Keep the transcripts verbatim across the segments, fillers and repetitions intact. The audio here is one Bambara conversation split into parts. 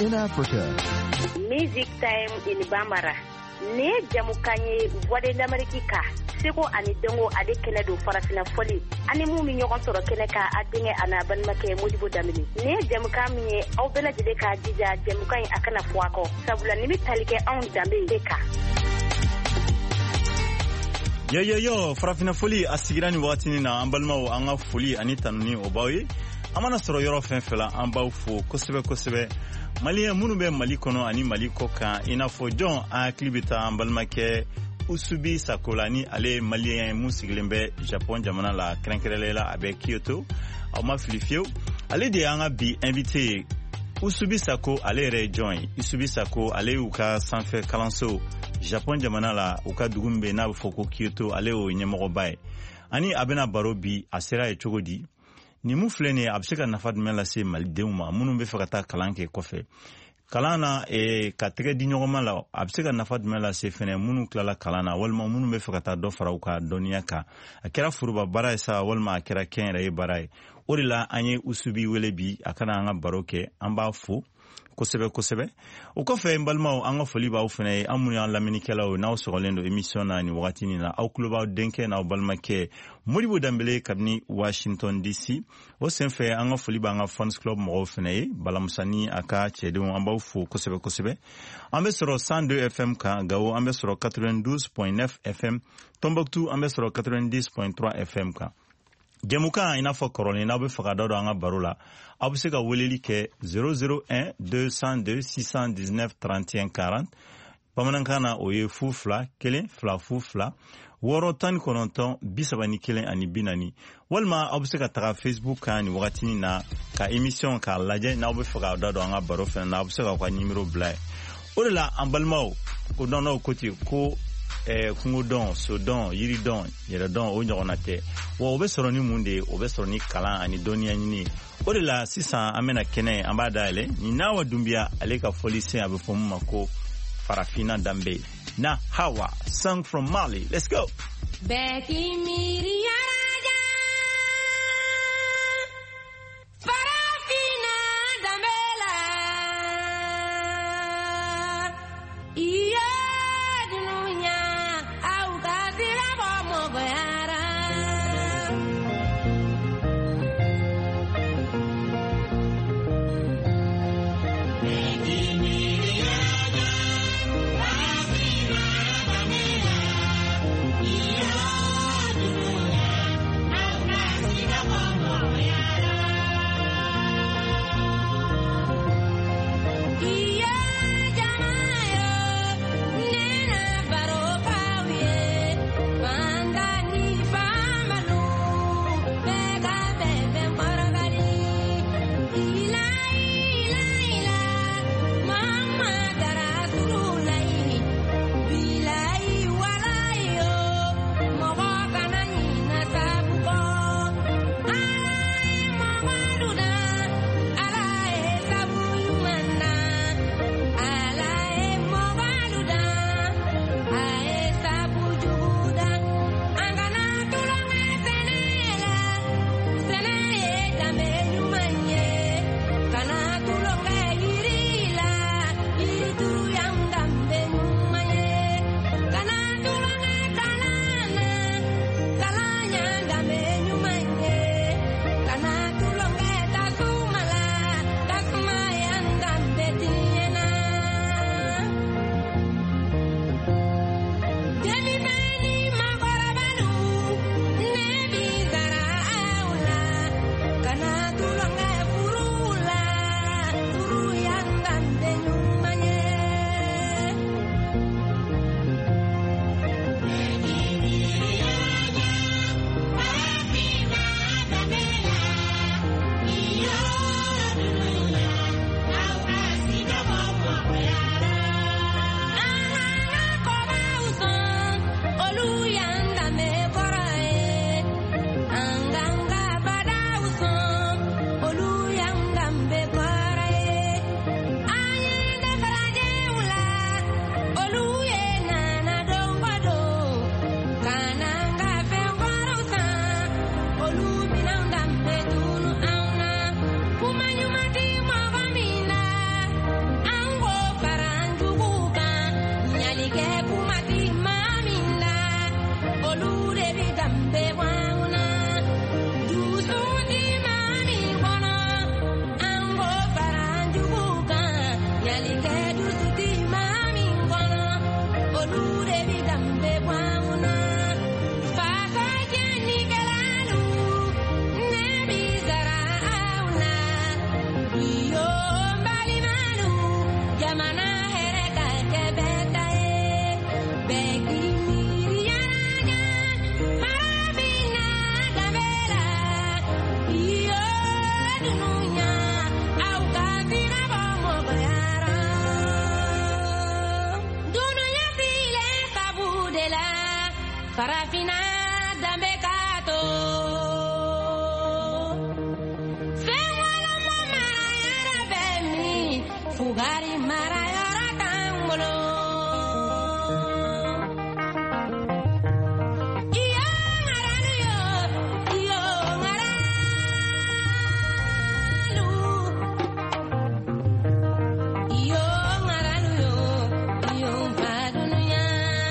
in Africa. Music Time in Bambara. Ne jamukanye voix de l'Amérique. Seko ani dongo ade kene do farafina foli ani mu mi ñogon soro kene ka adinge ana ban make mujibu damini ne jamuka mi aw bela jide ka jija jamuka akana fuako sabula ni talike on dambe deka. Yo yo yo farafina foli asigirani watini na ambalma anga foli ani tanuni obawi amana soro yoro fenfela ambaw fo kosebe kosebe Malien munu be Mali kono ani Mali koka inafo John a klibita ambalma ke Usubi Sakolani ale Malien musigilembe Japon jamana la krenkelela avec Kyoto au ma filifio ale de anga bi invité Usubi Sako ale rejoin Usubi Sako ale uka sanfe kalanso Japon jamana la uka dugumbe na foko Kyoto ale o nyemoro bae ani abena barobi asera e chogodi ni muflene abseka nafad mela se maldeuma munu be fakata kalanke kofe kalana e katege di nyogoma la abseka nafad mela se fene munu klala kalana walma munu be fakata do farauka doniya ka akira furuba bara sa walma akira kenra e barai orila anye usubi welebi akana anga baroke amba fu kosebe kosebe o kofe mbalma anga foli ba ufene amuni an lamini kala o na sogolendo emission na ni wakati ni na au kluba denke na balma ke muribo dambele kabni Washington D C o senfe anga foli ba anga fans club mo ufene balamsani aka chede amba ufu kosebe kosebe ambe soro cent deux F M ka gawo ambe soro quatre-vingt-douze point neuf F M Tombouctou ambe soro quatre-vingt-dix point trois F M ka Gemuka inafo koroni na be fakada do anga barola abuseka weleli ke zéro zéro un deux zéro deux six un neuf trente et un quarante Pamanankana oye fufla kelen fla fufla woro tan kononton bisabani kelen ani binani walma abuseka taga Facebook kan wakatini na ka emission ka laje na be fakada do anga baro fe na abuseka kwa numéro blay orela ambalmao ko dono koti ko eh kungudon sodon yiridon yeradon o nyogonate wo obesoro munde obesoro ni kala ani donia nyini odela sisa amena kene ambada ile ni nawa dumbia aleka folisi abefomu mako farafina dambe na hawa song from Mali. Let's go. Beki miria farafina danbe kato fewala mama yara bemi fugari mara yara kangolo iyo ngaralu yo iyo ngaralu iyo ngaralu yo iyo padunya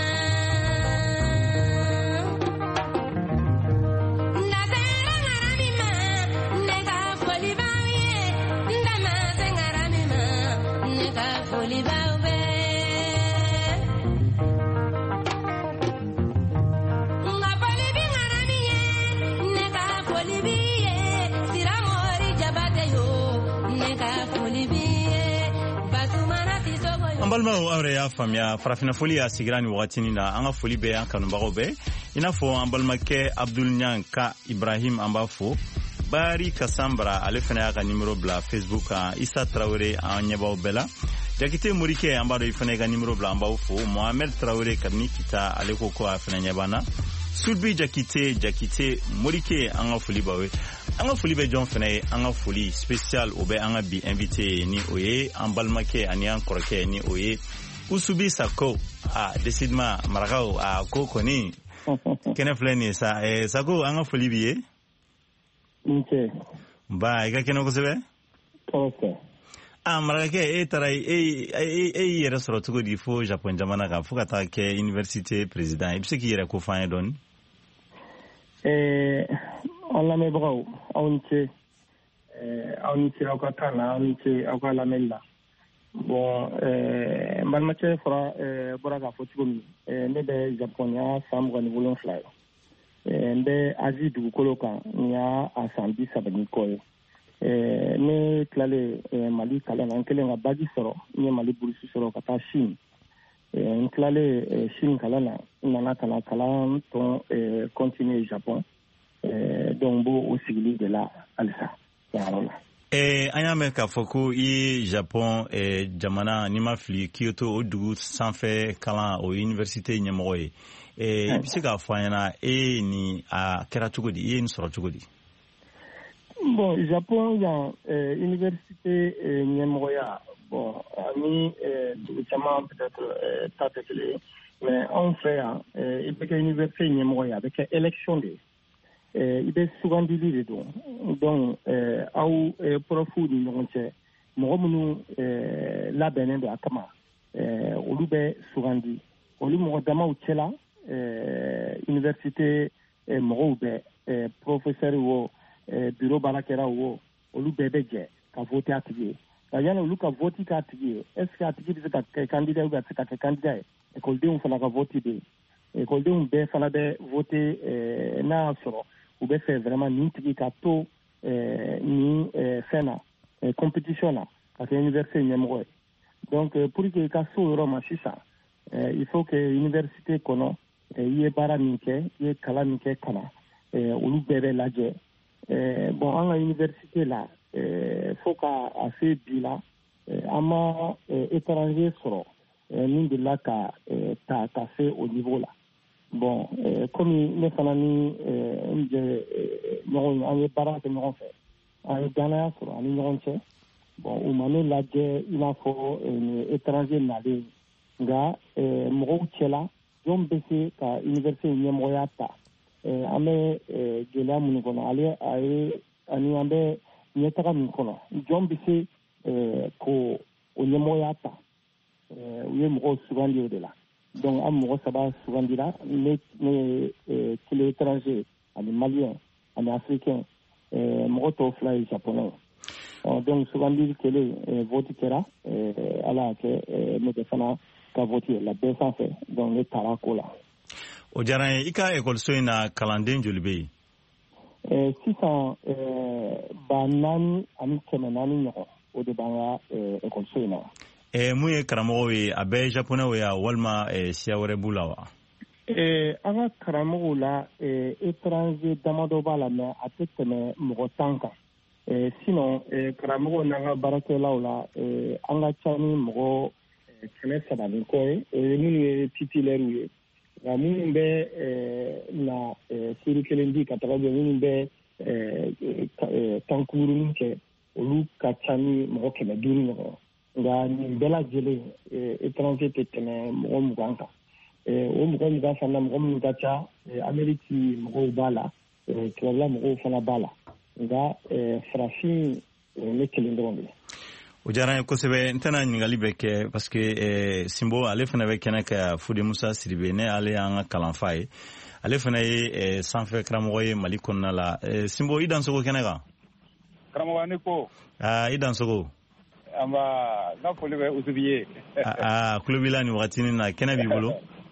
Ambalma awre ya famia farafina foli ya sigrani watini na anga foli be an kanumbago be ina fo ambalma ke Abdul Nyanka Ibrahim ambafo bari kasambra ale fana ya ka numero bla Facebook a Isa Traoré an nyeba bela jakite murike ambado ifana ga numero bla ambafo Mohamed Traoré kamni kita ale koko afana nyebana Sulbi jakite jakite murike anga foli bawe anga foli be John fene anga foli spécial obe anga bi invité ni oye ambalma ke ani an korke ni oye usubi sako a decidement maragao a koko ni kene fleni sa e sako anga foli biye nche ba ika kene ko sebe okay a maraga ke e tarai e e e yere soro tugo di fo Japon jamana ka fuka ta ke université président ibse ki yere ko fane don eh on la me bravo on che eh on che au katana on che au la mella bon eh malma che fra eh boraga fo tugo mi eh ne be japonia sam ko ni volon fly eh nde azi du koloka nya asambi sabani ko eh ne klale mali kala nan kele nga bagi soro ni mali burisi soro kata shin eh klale shin kala na nana kala kala to eh continuer Japon eh donc bo au sigli de la alsa yarola eh anyame ka foko i Japon eh jamana ni mafli Kyoto odugu sanfé kala o université nyamoye eh bisika fanyana e ni a kera tugodi e ni soro tugodi. Bon, Japon, il y a euh, université euh, Nyemoya. Bon, ami, euh, peut-être euh, pas clé, mais en fait, euh, il y a une université Nyemoya avec élection de. Euh, il y a souvent des livres donc, euh, au profou du Nonche, Moromunu, la Benin de Akama, au Lube Sourandi, au Lube Dama Uchela, université Moroube, professeur ou bureau barakera wo olu bebe je ka voter atigi ka yana olu ka voter ka atigi est-ce que atigi bi ka candidat ou ka ka candidat e ko de on fala ka voter be e ko de on be fala be voter eh, na soro ou be faire vraiment ni tigi ka to eh, ni eh, fena eh, compétition là ka université nyamro donc eh, pour que ka so roma sisa eh, il faut que université kono eh, yé bara nike yé kala nike kana eh, olu bebe laje. Euh, bon, à l'université là, il euh, faut qu'à faire bilan, à ma étranger sur l'une de là qu'a fait au niveau là. Bon, euh, comme les familles, nous avons parlé de nous faire, en Ghana sur en Iran, bon, au moment là, il en faut un étranger n'aller, gars, Mourouchela, John Bessé, qu'à l'université Nyemoyata. Eh, ame eh, gela mun kono ale ay ani ambe nyetaka mun kono jombi se eh, ko onyemoyata eh, uye mo sugandi de la donc am mo saba sugandi la ne ne eh, kile étranger ani malien ani africain eh, mo to fly japonais oh, donc sugandi kele eh, vote kera eh, ala ke eh, me defana ka vote la besan fait donc le tarakola o jaran ika école soina kalanden jolbe eh sisan eh banan am kemenani nyoko o de banga eh école soina eh muye karamo we abe japonais we ya walma eh siawre bulawa eh anga karamo la eh étranger damado bala mais atetene mo tanka eh sinon eh karamo nanga barakela la eh anga chani mo kene sabani ko eh ni titulaire nka minnu bɛ na seri kelen di ka taga bɛ minnu bɛ tankurunin kɛ olu ka ca ni mɔgɔ kɛmɛ duuru ɲɔgɔn nka nin bɛɛ lajɛlen étranger tɛ tɛmɛ mɔgɔ mugan kan o mɔgɔ mugan fana mɔgɔ minnu ka ca Ameriki mɔgɔw b'a la tubabula mɔgɔw fana b'a la nka farafin ne kelen dɔrɔn de. O diyara n ye kosɛbɛ n tɛna ɲininkali bɛ kɛ parce que Simbo ale fana bɛ kɛnɛ ka Fode Musa Sidibe ne ale y'an ka kalanfa ye ale fana ye sanfɛ karamɔgɔ ye Mali kɔnɔna la Simbo i dansogo kɛnɛ kan. Karamɔgɔ ni ko. aa i dansogo. An b'a n ka foli bɛ Usubi ye. aa kulo b'i la nin wagatinin na kɛnɛ b'i bolo.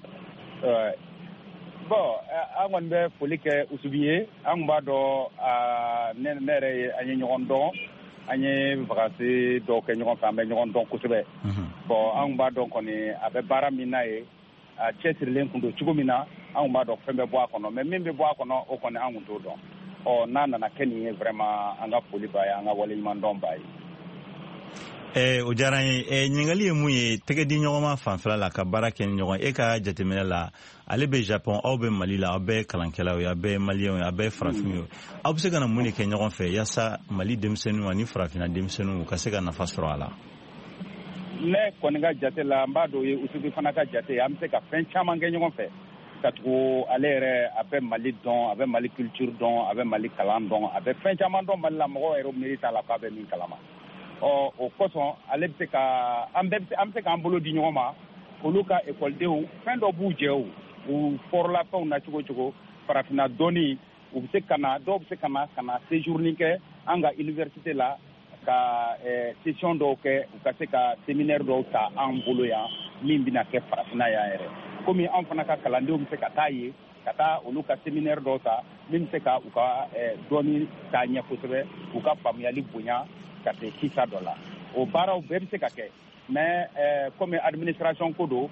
Bon an kɔni bɛ foli kɛ Usubi ye an tun b'a dɔn ne yɛrɛ ye an ye ɲɔgɔn dɔn an ye vacances dɔw kɛ ɲɔgɔn fɛ an bɛ ɲɔgɔn dɔn kosɛbɛ. Bon an tun b'a dɔn kɔni a bɛ baara min na ye a cɛsirilen tun don cogo min na an tun b'a dɔn fɛn bɛ bɔ a kɔnɔ mais min bɛ bɔ a kɔnɔ o kɔni an tun t'o dɔn. Ɔ n'a nana kɛ nin ye vraiment an ka foli b'a ye an ka waleɲuman dɔn b'a ye. Eh, o diyara n ye eh, ɲininkali ye mun ye tɛgɛ di ɲɔgɔnma fanfɛla la ka baara kɛ ni ɲɔgɔn e ka jateminɛ la ale bɛ Japon aw bɛ Mali la aw bɛ kalankɛlaw ye aw bɛ maliyɛnw ye aw bɛ farafinw ye aw bɛ se ka na mun de kɛ ɲɔgɔn fɛ yaasa Mali denmisɛnninw ani farafina denmisɛnninw ka se ka nafa sɔrɔ a la. Ne kɔni ka jate la n b'a dɔn ye Usubi fana ka jate an bɛ se ka fɛn caman kɛ ɲɔgɔn fɛ ka tugu ale yɛrɛ a bɛ Mali dɔn a bɛ Mali culture dɔn a bɛ Mali kalan dɔn a bɛ fɛn caman dɔn Mali la mɔgɔw yɛrɛ miiri t'a la k'a bɛ min kalama. Ɔ o kosɔn ale bɛ se ka an bɛ an bɛ se k'an bolo di ɲɔgɔn ma olu ka ekɔlidenw fɛn dɔ b'u jɛ o u fɔrɔla fɛnw na cogo cogo farafina dɔnni u bɛ se ka na dɔw bɛ se ka na ka na séjourner kɛ an ka université la ka session dɔw kɛ u ka se ka séminaire dɔw ta an bolo yan min bɛna kɛ farafina yan yɛrɛ komi an fana ka kalandenw bɛ se ka taa ye ka taa olu ka séminaire dɔw ta min bɛ se ka u ka dɔnni taa ɲɛ kosɛbɛ u ka faamuyali bonya ka se kisa dɔ la o baaraw bɛɛ bɛ se ka kɛ mais comme administration ko don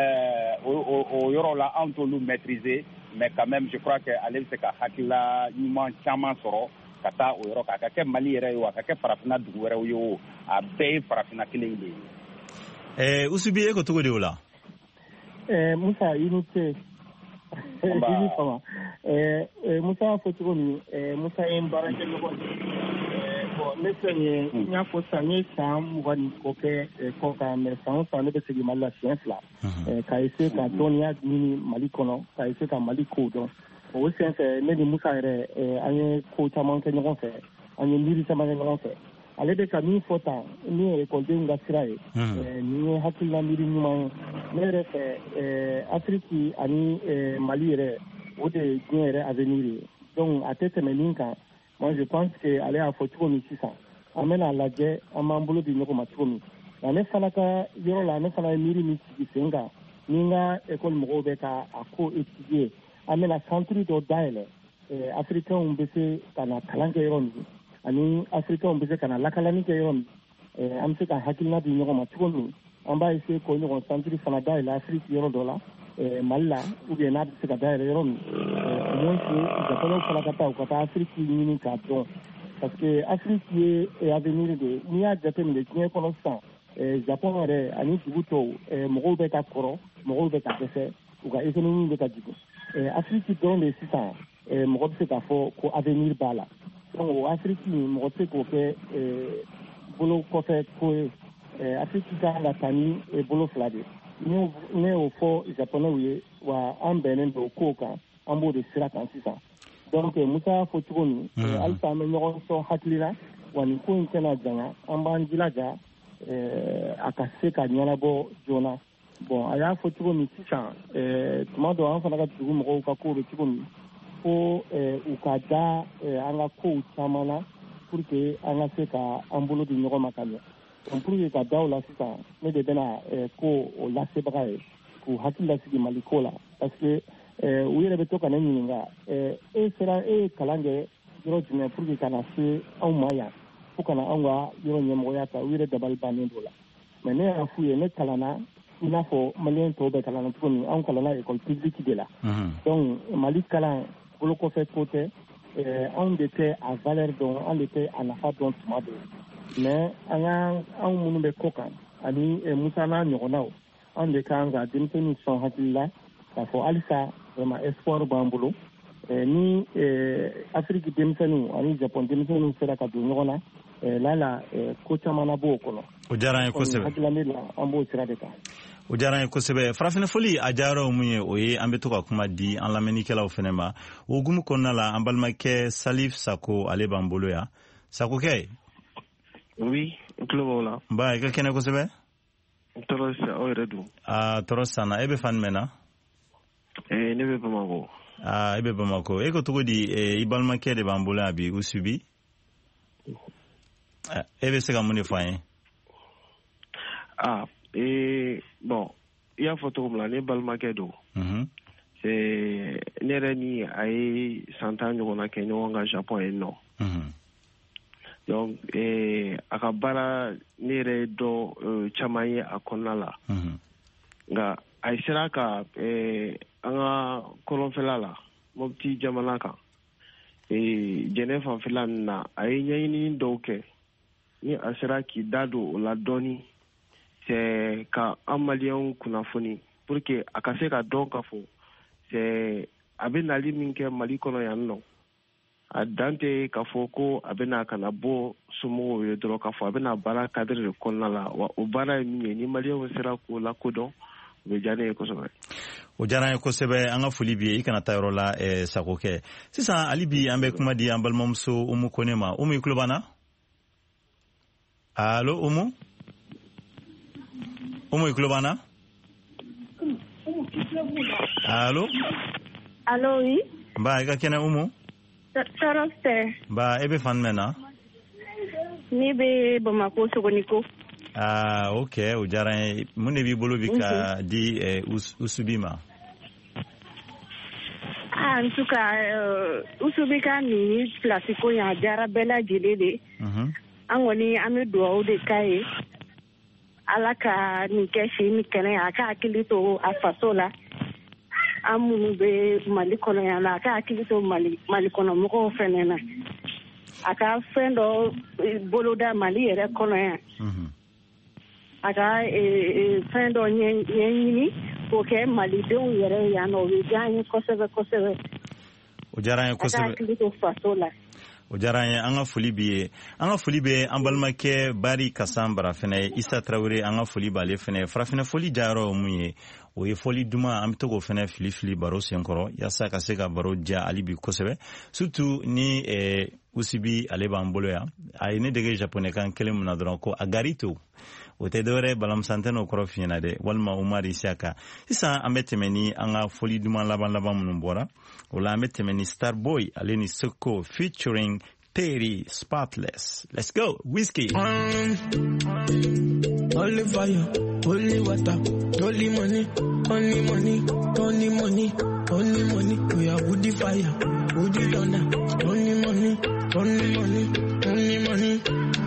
o yɔrɔ la an t'olu maîtriser mais quand même je crois que ale bɛ se ka hakilila ɲuman caman sɔrɔ ka taa o yɔrɔ kan a ka kɛ Mali yɛrɛ ye o a ka kɛ farafina dugu wɛrɛw ye o a bɛɛ ye farafina kelen de ye. Usubi e ko cogo di o la. Musa i ni ce i ni fama Musa y'a fɔ cogo min Musa ye n baarakɛ ɲɔgɔn ne filɛ nin ye n y'a fɔ sisan n ye san mugan ni kɔ kɛ kɔ kan mais san o san ne bɛ segin Mali la siɲɛ fila ka essayer ka dɔnniya ɲini Mali kɔnɔ ka essayer ka Mali kow dɔn o sen fɛ ne ni Musa yɛrɛ an ye ko caman kɛ ɲɔgɔn fɛ an ye miiri caman kɛ ɲɔgɔn fɛ ale bɛ ka min fɔ tan min ye ekɔlidenw ka sira ye nin ye hakilina miiri ɲuman ye ne yɛrɛ fɛ Afiriki ani Mali yɛrɛ o de ye diɲɛ yɛrɛ avenir ye donc a tɛ tɛmɛ min kan. Moi, je pense que ale y'a fɔ cogo min sisan an bɛna lajɛ an b'an bolo di ɲɔgɔn ma cogo min nka ne fana ka yɔrɔ la ne fana ye miiri min sigi sen kan ni n ka ekɔli mɔgɔw bɛ ka a ko étudier an bɛna centre dɔ dayɛlɛ africains bɛ se ka na kalan kɛ yɔrɔ min ani africains bɛ se ka na lakalani kɛ yɔrɔ min an bɛ se ka hakilina di ɲɔgɔn ma cogo min an b'a essayer k'o ɲɔgɔn centre fana dayɛlɛ Afrique yɔrɔ dɔ la Mali la ou bien n'a bɛ se ka dayɛlɛ yɔrɔ min au moins japonais fana ka taa u ka taa Afrique ɲini k'a dɔn parce que Afrique ye avenir de ye n'i y'a jateminɛ diɲɛ kɔnɔ sisan Japon yɛrɛ ani dugu tɔw mɔgɔw bɛ ka kɔrɔ mɔgɔw bɛ ka dɛsɛ u ka économie bɛ ka jigin Afrique dɔrɔn de sisan mɔgɔ bɛ se k'a fɔ ko avenir b'a la donc o Afrique mɔgɔ tɛ se k'o kɛ bolo kɔfɛ ko ye Afrique ka kan ka taa ni bolo fila de ye ne y'o fɔ japonais ye wa an bɛnnen don kow kan an b'o de sira kan sisan donc Musa y'a fɔ cogo min halisa an bɛ ɲɔgɔn sɔn hakili la wa nin ko in tɛna janya an b'an jilaja a ka se ka ɲɛnabɔ joona bon a y'a fɔ cogo min sisan tuma dɔ an fana ka dugu mɔgɔw ka kow bɛ cogo min fo u ka da an ka kow caman na pour que an ka se ka an bolo di ɲɔgɔn ma ka ɲɛ donc pour que ka da o la sisan ne de bɛna ko o lasebaga ye k'u hakili lasigi Mali ko la parce que u yɛrɛ bɛ to ka ne ɲininka e sera e ye kalan kɛ yɔrɔ jumɛn pour que ka na se anw ma yan fo ka na anw ka yɔrɔ ɲɛmɔgɔya ta u yɛrɛ dabali bannen d'o la mais ne y'a f'u ye ne kalanna i n'a fɔ maliyɛn tɔw bɛ kalanna cogo min anw kalanna école publique de la donc Mali kalan bolo kɔfɛ ko tɛ anw de tɛ a valeur dɔn anw de tɛ a nafa dɔn tuma bɛɛ mais an ka anw minnu bɛ kɔ kan ani Musa n'a ɲɔgɔnnaw anw de kan ka denmisɛnninw sɔn hakili la k'a fɔ halisa vraiment espoir b'an bolo ni Afrique denmisɛnninw ani Japon denmisɛnninw sera ka don ɲɔgɔn na lala ko caman na b'o kɔnɔ. O diyara an ye kosɛbɛ. Hakilila ne la an b'o sira de kan. O diyara an ye kosɛbɛ. Farafina foli a diyara mun ye o ye an bɛ to ka kuma di an lamɛnnikɛlaw fana ma. O hukumu kɔnɔna la an balimakɛ Salif Sako ale b'an bolo yan. Sako kɛ. Oui, n tulo b'aw la. N ba i ka kɛnɛ kosɛbɛ. Tɔɔrɔ si aw yɛrɛ dun. Aa tɔɔrɔ sanna e bɛ fan jumɛn na? Eh, ne bɛ Bamako. Aa e bɛ Bamako. E ko cogo di i balimakɛ de b'an bolo yan bi Usubi? E bɛ se ka mun de fɔ an ye? Ah, eh, bon, i y'a fɔ cogo min na ne balimakɛ don. Mhm. C'est ne yɛrɛ ni a ye san tan ɲɔgɔnna kɛ ɲɔgɔn kan Japon yen nɔ. Mhm. Donc eh, a ka baara ne yɛrɛ dɔ caman ye a kɔnɔna la. Mhm. Nka a sera ka eh, an ka kɔlɔnfɛla la Mopti jamana kan eh, jɛnɛ fanfɛla ninnu na a ye ɲɛɲinini dɔw kɛ ni a sera k'i da don o la dɔɔni c'est ka an maliyɛnw kunnafoni pour que a ka se ka dɔn ka fɔ c'est a bɛ nali min kɛ Mali kɔnɔ yan nɔ a dan tɛ k'a fɔ ko a bɛna ka na bɔ somɔgɔw ye dɔrɔn k'a fɔ a bɛna baara cadre de kɔnɔna la wa o baara ye min ye ni maliyɛnw sera k'o lakodɔn o bɛ diya ne ye kosɛbɛ. O diyara an ye kosɛbɛ an ka foli bi ye i kana taa yɔrɔ la Sako kɛ sisan hali bi an bɛ kuma di an balimamuso Umu Kone ma Umu i tulo b'an na? Allo Umu? Umu i tulo b'an na? Allo? Allo oui? Ba i ka kɛnɛ Umu? Tɔɔrɔ tɛ. Ba e bɛ fan jumɛn na? Ne bɛ Bamako Sogoniko. Ah ok o diyara an ye mun de b'i bolo bi ka di Usubi ma? Ah en tout cas Usubi ka nin place ko yan a diyara bɛɛ lajɛlen de. Mhm. An kɔni an bɛ dugawu de k'a ye Ala ka nin kɛ si ni kɛnɛ a ka hakili to a faso la an minnu bɛ Mali kɔnɔ yan a ka hakili to Mali Mali kɔnɔ mɔgɔw fɛnɛ na a ka fɛn dɔ boloda Mali yɛrɛ kɔnɔ yan a ka fɛn dɔ ɲɛɲini k'o kɛ Malidenw yɛrɛ yan nɔ o bɛ diya an ye kosɛbɛ kosɛbɛ o diyara an ye kosɛbɛ a ka hakili to faso la. O diyara an ye an ka foli bi ye an ka foli bɛ an balimakɛ Bari Kasan Bara fɛnɛ ye Isa Tarawele an ka foli b'ale fɛnɛ farafina foli diyayɔrɔ ye mun ye o ye fɔli duman an bɛ to k'o fɛnɛ fili fili baro senkɔrɔ yaasa ka se ka baro diya hali bi kosɛbɛ surtout ni Usubi ale b'an bolo yan a ye ne dege japonais kan kelen mun na dɔrɔn ko agarito o tɛ dɔwɛrɛ balamusantɛ n'o kɔrɔ f'i ɲɛna dɛ walima Umar Isaka sisan an bɛ tɛmɛ ni an ka foli duman laban laban minnu bɔra o la an bɛ tɛmɛ ni Starboy ale ni Soko featuring Terry Spotless. Let's go Whiskey. Um, only fire, only water, only money, only money, only money, only money. We are woody fire, woody thunder, only money, only money, only money.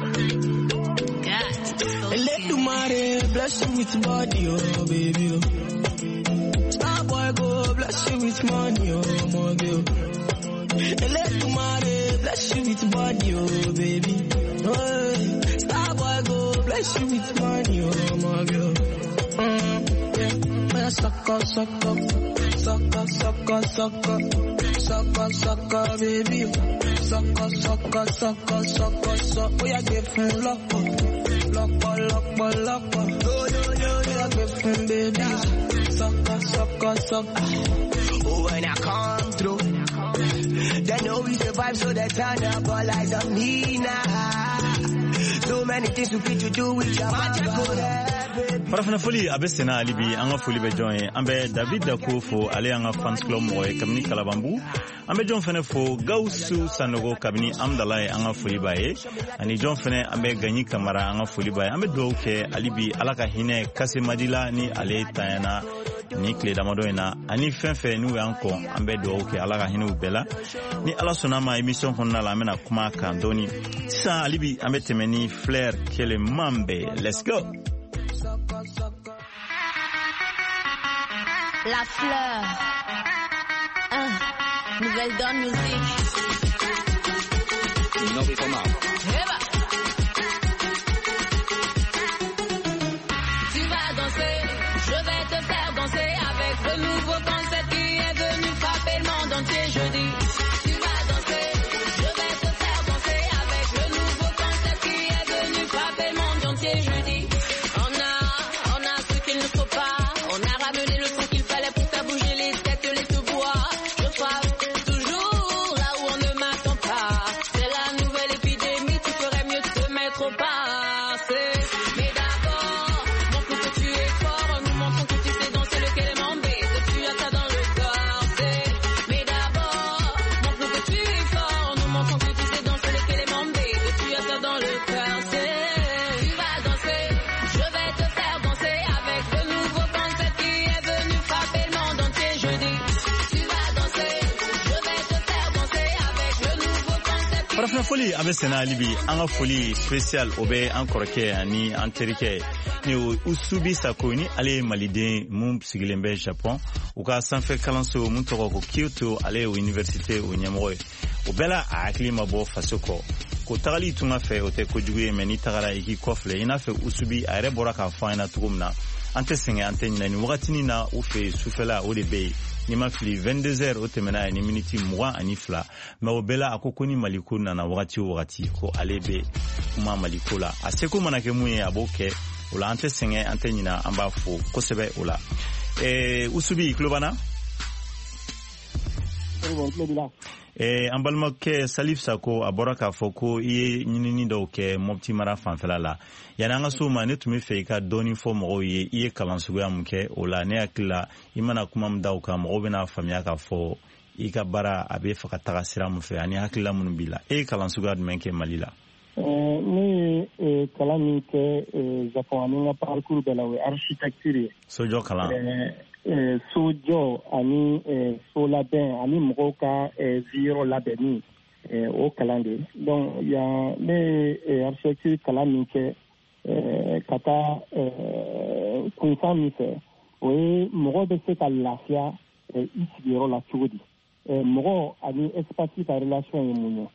Let the mare bless you with body, oh baby. Oh. Star boy go bless you with money, oh my girl. Let the mare bless you with body, oh baby. Oh, star boy go bless you with money, oh my girl. Mm, yeah, yeah, sucker, sucker, sucker, sucker, sucker, sucker, sucker, baby. Sucker, sucker, sucker, sucker, sucker. Oh, yeah, give him luck. Lock, lock, lock, lock. Oh, yo, yo, yo, give him baby. Sucker, sucker, sucker. Oh, when I come through, they know we survive, so they turn up all eyes on me now. So many things to fit to do with your mama. Farafina foli a bɛ senna hali bi an ka foli bɛ jɔn ye an bɛ David Dako fo ale y'an ka fans club mɔgɔ ye kabini Kalabanbugu an bɛ jɔn fɛnɛ fo Gawusu Sanogo kabini Amdala ye an ka foli b'a ye ani jɔn fɛnɛ an bɛ Gaɲi Kamara an ka foli b'a ye an bɛ dugawu kɛ hali bi Ala ka hinɛ Kase Madila ni ale tanyana ni tile damadɔ in na ani fɛn fɛn n'u y'an kɔ an bɛ dugawu kɛ Ala ka hinɛ u bɛɛ la ni Ala sɔnna ma émission kɔnɔna la an bɛna kuma kan dɔɔni sisan hali bi an bɛ tɛmɛ ni Flair Kelemambe. Let's go. La fleur, un, nouvelle donne musique. Eba. Tu vas danser, je vais te faire danser. danser avec le nouveau concept qui est venu frapper le monde entier. Je dis, tu vas danser, je vais te faire danser avec le nouveau concept qui est venu frapper le monde entier. Je dis, on a, on a ce qu'il ne faut pas, on a ramené le son qu'il fallait pour faire bouger les têtes, les sous-bois. Je frappe toujours là où on ne m'attend pas. C'est la nouvelle épidémie, tu ferais mieux de te mettre au pas. Mais d'abord, montre que tu es fort, nous montrons que tu sais danser le Kélémambé, que tu as ça dans le corps. Mais d'abord, montre que tu es fort, nous montrons que tu sais danser le Kélémambé, que tu as ça dans le cœur. Tu vas danser, je vais te faire danser avec le nouveau concept qui est venu frapper le monde entier. Je dis, tu vas danser, je vais te faire danser avec le nouveau concept. Farafina foli abe sena alibi anga foli special obe encore ke ani anterike ni usubi sakoni ale maliden mum sigilembe Japon uka sanfe kalanso mun toko ko Kyoto ale université o nyamoy obela akli mabo fasoko ko tagali tunga fe ote ko juguye meni tagara iki kofle ina fe usubi are boraka faina tugumna ante singe ante nyani wakati na ufe sufela o de be ni mafili vingt-deux heures o temena ni miniti mugan ani fila mais o bela akoko ni maliko nana wakati o wakati ko alebe kuma maliko la aseko manake muye aboke ola ante singe ante nyina amba fo kosebe ola eh usubi klobana eh ambalma ke Salif Sako aboraka foko iye nyinini do ke mopti mara fanfela la yana nga so mane tumi fe ka doni fo mo ye iye kalansugo ya mke ola ne akila imana kuma mdaw ka mo bena famia ka fo ika bara abe faka tagasira mu fe ani hakila mun bila e kalansugo ad menke malila eh ni kalami ke Japon ni nga parcours de la architecture sojo kala eh sojo ani sola ben ani mo ka zero labeni o kalande donc ya le architecture kalami ke kata kunfami fe o mo be se ka lafia isigiro la chudi mo ani espace ta relation yemunyo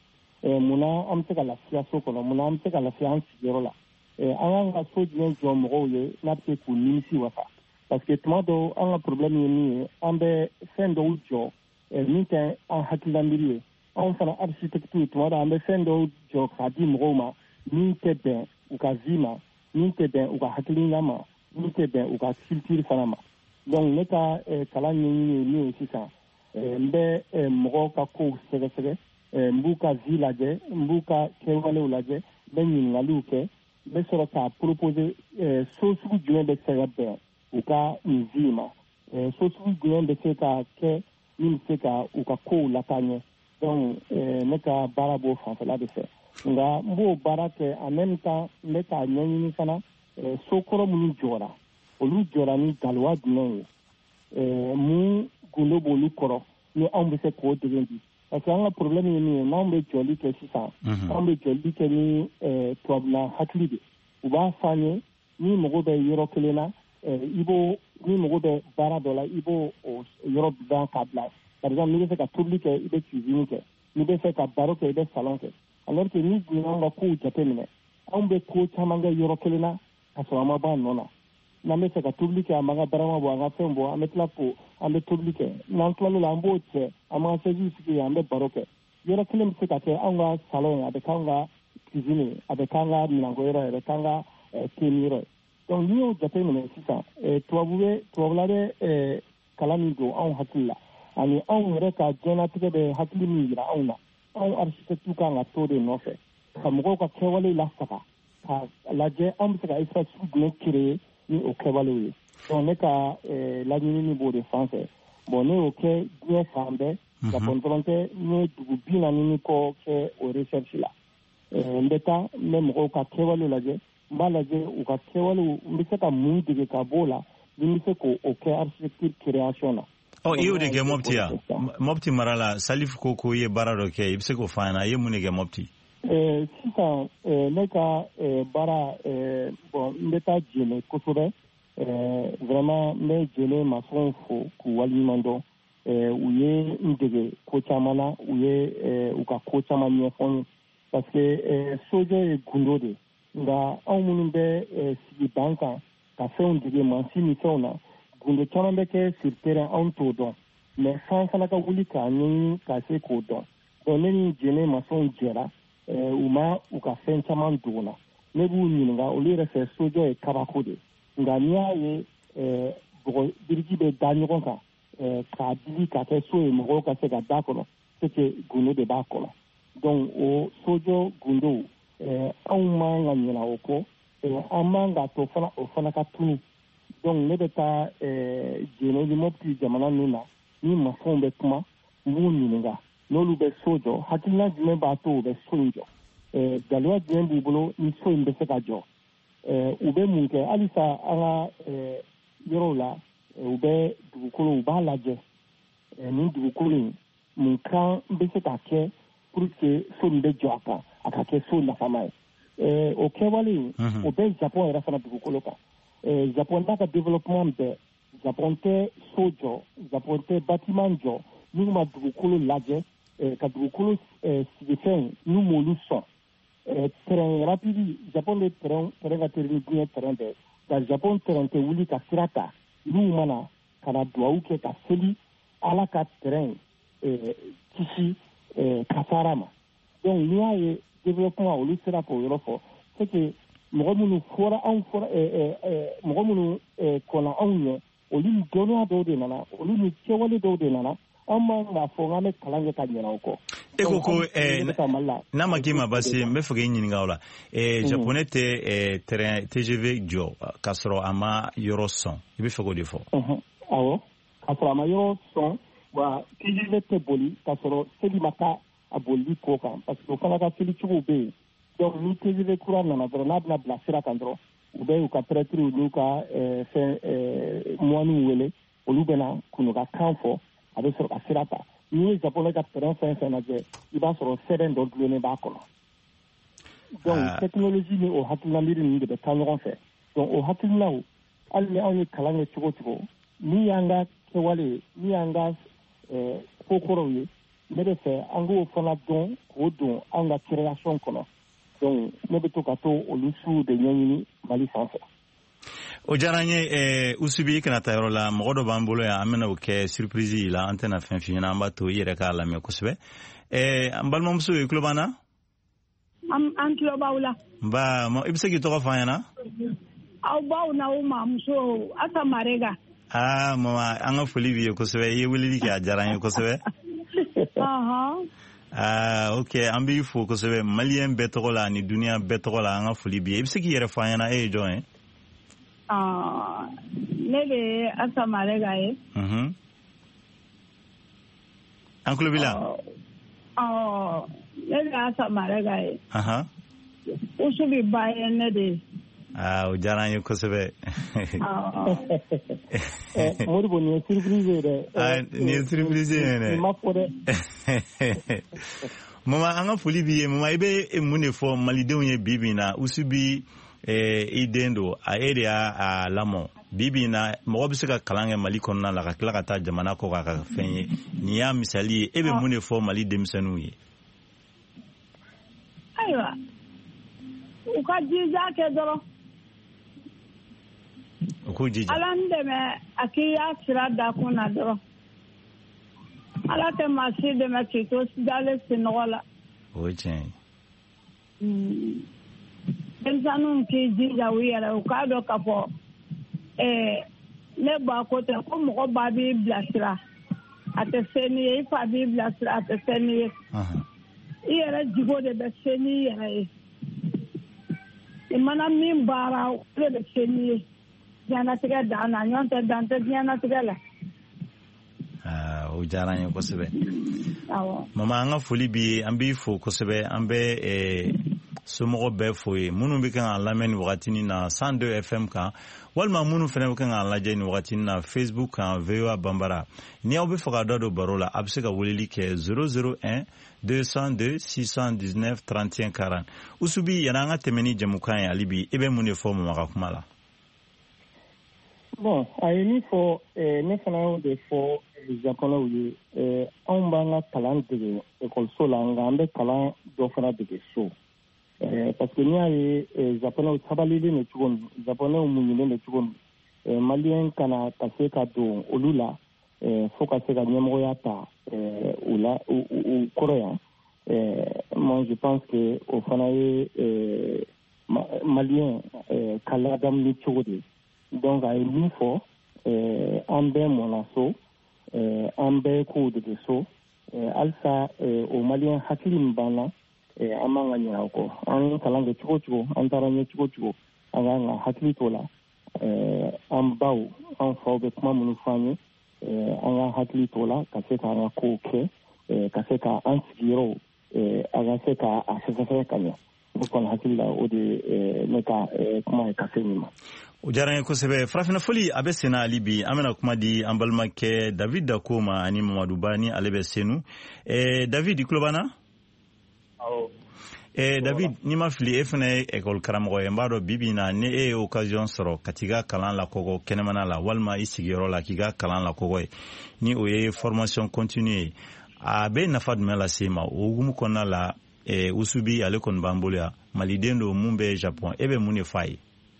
muna am se ka lafia sokolo muna am se ka lafia isigiro la anga sojo jo mo ye na pe ku nimisi wafa parce que tout le monde a un problème ni ambe fendo ujo minte en hakilambiri on fana architecture tout le monde ambe fendo ujo kadi mroma minte ben ukazima minte ben uka hakilinama minte ben uka culture fanama donc neta kala ni ni sisa mbe mro ka ko sege sege mbuka village mbuka kewale ulaje benyin ngaluke be soro ka proposer so su jume be sege ben uka nzima eh so tu gwen de seka ke ni seka uka ko latanye donc eh neka barabo fa la de fait nga mbo barake en même temps neka nyani sana eh sokoro mu jora olu jora ni galwa dino eh mu gulo bolu koro ni ambe se ko de ndi parce que un problème ni nambe joli ke sisa ambe joli ke ni eh problem haklide uba fanye ni mo be yoro kelena ibo ni mo de bara dola ibo Europe dans kabla par exemple ni be ka public ibe cuisine ke ni be ka baro ke ibe salon ke alors que ni ni nga ko jatemine ambe ko chamanga Europe kelena asoma ba nona na me ka public amanga barama bo anga fembo ametla po ambe public na ntlo la ambo che amanga se jusiki ambe baro ke Europe kelem se ka te anga salon ade kanga cuisine ade kanga minango era ade kanga keniro donc ni o jate mene sisa eh tuwabuwe tuwabulade eh kalamido an hakilla ani an yɛrɛ ka jɛnatigɛ de hakili min yira anw na anw architecte kan ka to de nɔfɛ ka mɔgɔw ka kɛwale lasaga ka lajɛ an bɛ se ka espace jumɛn créer ni o kɛwalew ye donc ne ka laɲinini b'o de fan fɛ bon ne y'o kɛ diɲɛ fan bɛɛ Japon dɔrɔn tɛ n ye dugu bi naani ni kɔ kɛ o recherche la n bɛ taa n bɛ mɔgɔw ka kɛwale lajɛ n b'a lajɛ u ka kɛwalew n bɛ se ka mun dege ka b'o la ni n bɛ se k'o kɛ architecture création na. Oh, iyo de ke mopti ya mopti marala Salif ko ko ye bara do ke ibse ko fana ye mun ge mopti eh sisan eh ne ka eh bara eh bon ndeta jene ko sobe eh vraiment me jene ma son fo ku wali mando eh uye ndege ko chamana uye eh uka ko chamanya fon parce que eh soje e gundode nga aw munun be eh sigi banka ka fe ndege man sini sona gundo caman bɛ kɛ sur terrain anw t'o dɔn mais fan fana ka wuli k'a ɲɛɲini ka se k'o dɔn donc ne ni jɛnɛ masɔnw jɛra u ma u ka fɛn caman dogo na ne b'u ɲininka olu yɛrɛ fɛ sojɔ ye kabako de nka n'i y'a ye bɔgɔ biriki bɛ da ɲɔgɔn kan k'a dili k'a kɛ so ye mɔgɔw ka se ka da kɔnɔ c'est que gundo de b'a kɔnɔ donc o sojɔ gundow anw man ka ɲinɛ o kɔ an man ka to fana o fana ka tunu donc ne bɛ taa jɛnɛ ni mɔpiti jamana ninnu na ni masɔnw bɛ kuma n b'u ɲininka n'olu bɛ so jɔ hakilina jumɛn b'a to u bɛ so in jɔ galiya jumɛn b'u bolo ni so in bɛ se ka jɔ u bɛ mun kɛ halisa an ka yɔrɔw la u bɛ dugukolo u b'a lajɛ nin dugukolo in mun kan bɛ se ka kɛ pour que so min bɛ jɔ a kan a ka kɛ so nafama ye o kɛwale in o bɛ Japon yɛrɛ fana dugukolo kan Japon n'a ka développement bɛɛ Japon tɛ so jɔ Japon tɛ bâtiment jɔ n'u ma dugukolo lajɛ ka dugukolo sigifɛn n'u m'olu sɔn terrain rapide Japon de terrain terrain ka teli ni diɲɛ terrain bɛɛ nka Japon terrain tɛ wuli ka sira ta n'u mana ka na duwawu kɛ ka seli ala ka terrain kisi kasara ma donc n'i y'a ye développement olu sera k'o yɔrɔ fɔ c'est que mɔgɔ minnu fɔra anw fɔra mɔgɔ minnu kɔnna anw ɲɛ olu ni dɔnniya dɔw de nana olu ni kɛwale dɔw de nana an man k'a fɔ k'an bɛ kalan kɛ ka ɲinɛ o kɔ. e ko ko n'a ma k'i ma basi n bɛ fɛ k'i ɲininka o la japonais tɛ terrain T G V jɔ k'a sɔrɔ a ma yɔrɔ sɔn i bɛ fɛ k'o de fɔ. awɔ k'a sɔrɔ a ma yɔrɔ sɔn wa T G V tɛ boli k'a sɔrɔ seli ma taa a bolili ko kan parce que o fana ka seli cogo bɛ yen donc ni T G V kura nana dɔrɔn n'a bɛna bila sira kan dɔrɔn u bɛ u ka prêtres n'u ka fɛn moines wele olu bɛna kunu ka kan fɔ a bɛ sɔrɔ ka sira ta n'i ye japonais ka terrain fɛn fɛn lajɛ i b'a sɔrɔ sɛbɛn dɔ dulonnen b'a kɔnɔ donc technologie ni o hakilina miiri ninnu de bɛ taa ɲɔgɔn fɛ donc o hakilinaw hali ni anw ye kalan kɛ cogo cogo min y'an ka kɛwale min y'an ka ko kɔrɔw ye ne bɛ fɛ an k'o fana dɔn k'o don an ka création kɔnɔ donc ne bɛ to ka to olu suw de ɲɛɲini Mali sanfɛ. o diyara n ye Usubi i kana taa yɔrɔ la mɔgɔ dɔ b'an bolo yan an bɛna o kɛ surprise yi la an tɛna fɛn f'i ɲɛna an b'a to i yɛrɛ k'a lamɛn kosɛbɛ an balimamuso i tulo b'an na. an tulo b'aw la. nba i bɛ se k'i tɔgɔ fɔ an ɲɛna. aw baw n'aw mamuso Asa Marega. aa mama an ka foli b'i ye kosɛbɛ i ye weleli kɛ a diyara n ye kosɛbɛ. aa ok an b'i fo kosɛbɛ maliyɛn bɛɛ tɔgɔ la ani duniya bɛɛ tɔgɔ la an ka foli b'i ye i bɛ se k'i yɛrɛ fɔ an ɲɛna e ye jɔn ye. ne de ye Asa Marega ye. an tulo b'i la. ne de ye Asa Marega ye. Usubi ba ye ne de ye. aa o diyara n ye kosɛbɛ. Moribo nin ye surprise ye dɛ. nin ye surprise ye dɛ. nin ma fɔ dɛ. mama an ka foli b'i ye mama i bɛ mun de fɔ malidenw ye bi bi in na Usubi i den don a e de y'a lamɔ bi bi in na mɔgɔ bɛ se ka kalan kɛ Mali kɔnɔna la ka tila ka taa jamana kɔ k'a ka fɛn ye nin y'a misali ye e bɛ mun de fɔ Mali denmisɛnninw ye. ayiwa u ka jija kɛ dɔrɔn. u k'u jija. Ala n dɛmɛ a k'i y'a sira da kun na dɔrɔn. Ala tɛ maa si dɛmɛ k'i to dalen senɔgɔ la. o ye tiɲɛ ye. denmisɛnninw k'i jija u yɛrɛ u k'a dɔn k'a fɔ ne ba ko tɛ ko mɔgɔ ba b'i bilasira a tɛ se n'i ye i fa b'i bilasira a tɛ se n'i ye i yɛrɛ jigo de bɛ se n'i yɛrɛ ye i mana min baara o de bɛ se n'i ye diɲɛnatigɛ dan na ɲɔgɔn tɛ dan tɛ diɲɛnatigɛ la. o diyara n ye kosɛbɛ. mama an ka foli b'i ye an b'i fo kosɛbɛ an bɛ somɔgɔ bɛɛ fo ye minnu bɛ kan k'an lamɛn nin wagati na cent deux F M kan walima minnu fana bɛ kan k'an lajɛ nin wagati na Facebook kan V O A Banbara ni aw bɛ fɛ ka dɔ don baro la a bɛ se ka weleli kɛ zéro zéro un deux cent deux six cent dix-neuf trente et un quarante. Usubi yana an ka tɛmɛ ni jamukan ye hali bi i bɛ mun de fɔ mama ka kuma la. bon a ye min fɔ ne fana y'o de fɔ japonais ye anw b'an ka kalan dege ekɔliso la nka an bɛ kalan dɔ fana dege so. parce que n'i y'a ye japonais sabalilen de cogo min japonais muɲunen de cogo min malien kana ka se ka don olu la fo ka se ka ɲɛmɔgɔya ta u la u kɔrɔ yan moi je pense que o fana ye malien ka ladamu cogo de donc a ye min fɔ an bɛɛ mɔna so an bɛɛ kow de so halisa o malien hakili min banna an man ka ɲinɛ o kɔ an ye kalan kɛ cogo cogo an taara ɲɛ cogo cogo an kan ka hakili t'o la an baw an faw bɛ kuma minnu fɔ an ye an ka hakili t'o la ka se k'an ka kow kɛ ka se ka an sigiyɔrɔw an ka se ka a sɛgɛsɛgɛ ka ɲɛ o kɔni hakili la o de ne ka kuma ye ka se nin ma. o diyara n ye kosɛbɛ farafina foli a bɛ sen na hali bi an bɛna kuma di an balimakɛ david dako ma ani mamadu ba ni ale bɛ senu david i tulo b'an na. awɔ. Eh, David, ni ma fili e fana ye école karamɔgɔ ye n b'a dɔn bi bi in na ni e ye occasion sɔrɔ ka t'i ka kalan lakɔgɔ kɛnɛmana la walima i sigiyɔrɔ la k'i ka kalan lakɔgɔ ye ni o ye formation continue ye a bɛ nafa jumɛn lase ma o hukumu kɔnɔna la eh, Usubi ale kɔni b'an bolo yan maliden don mun bɛ Japon e bɛ mun de f'a ye.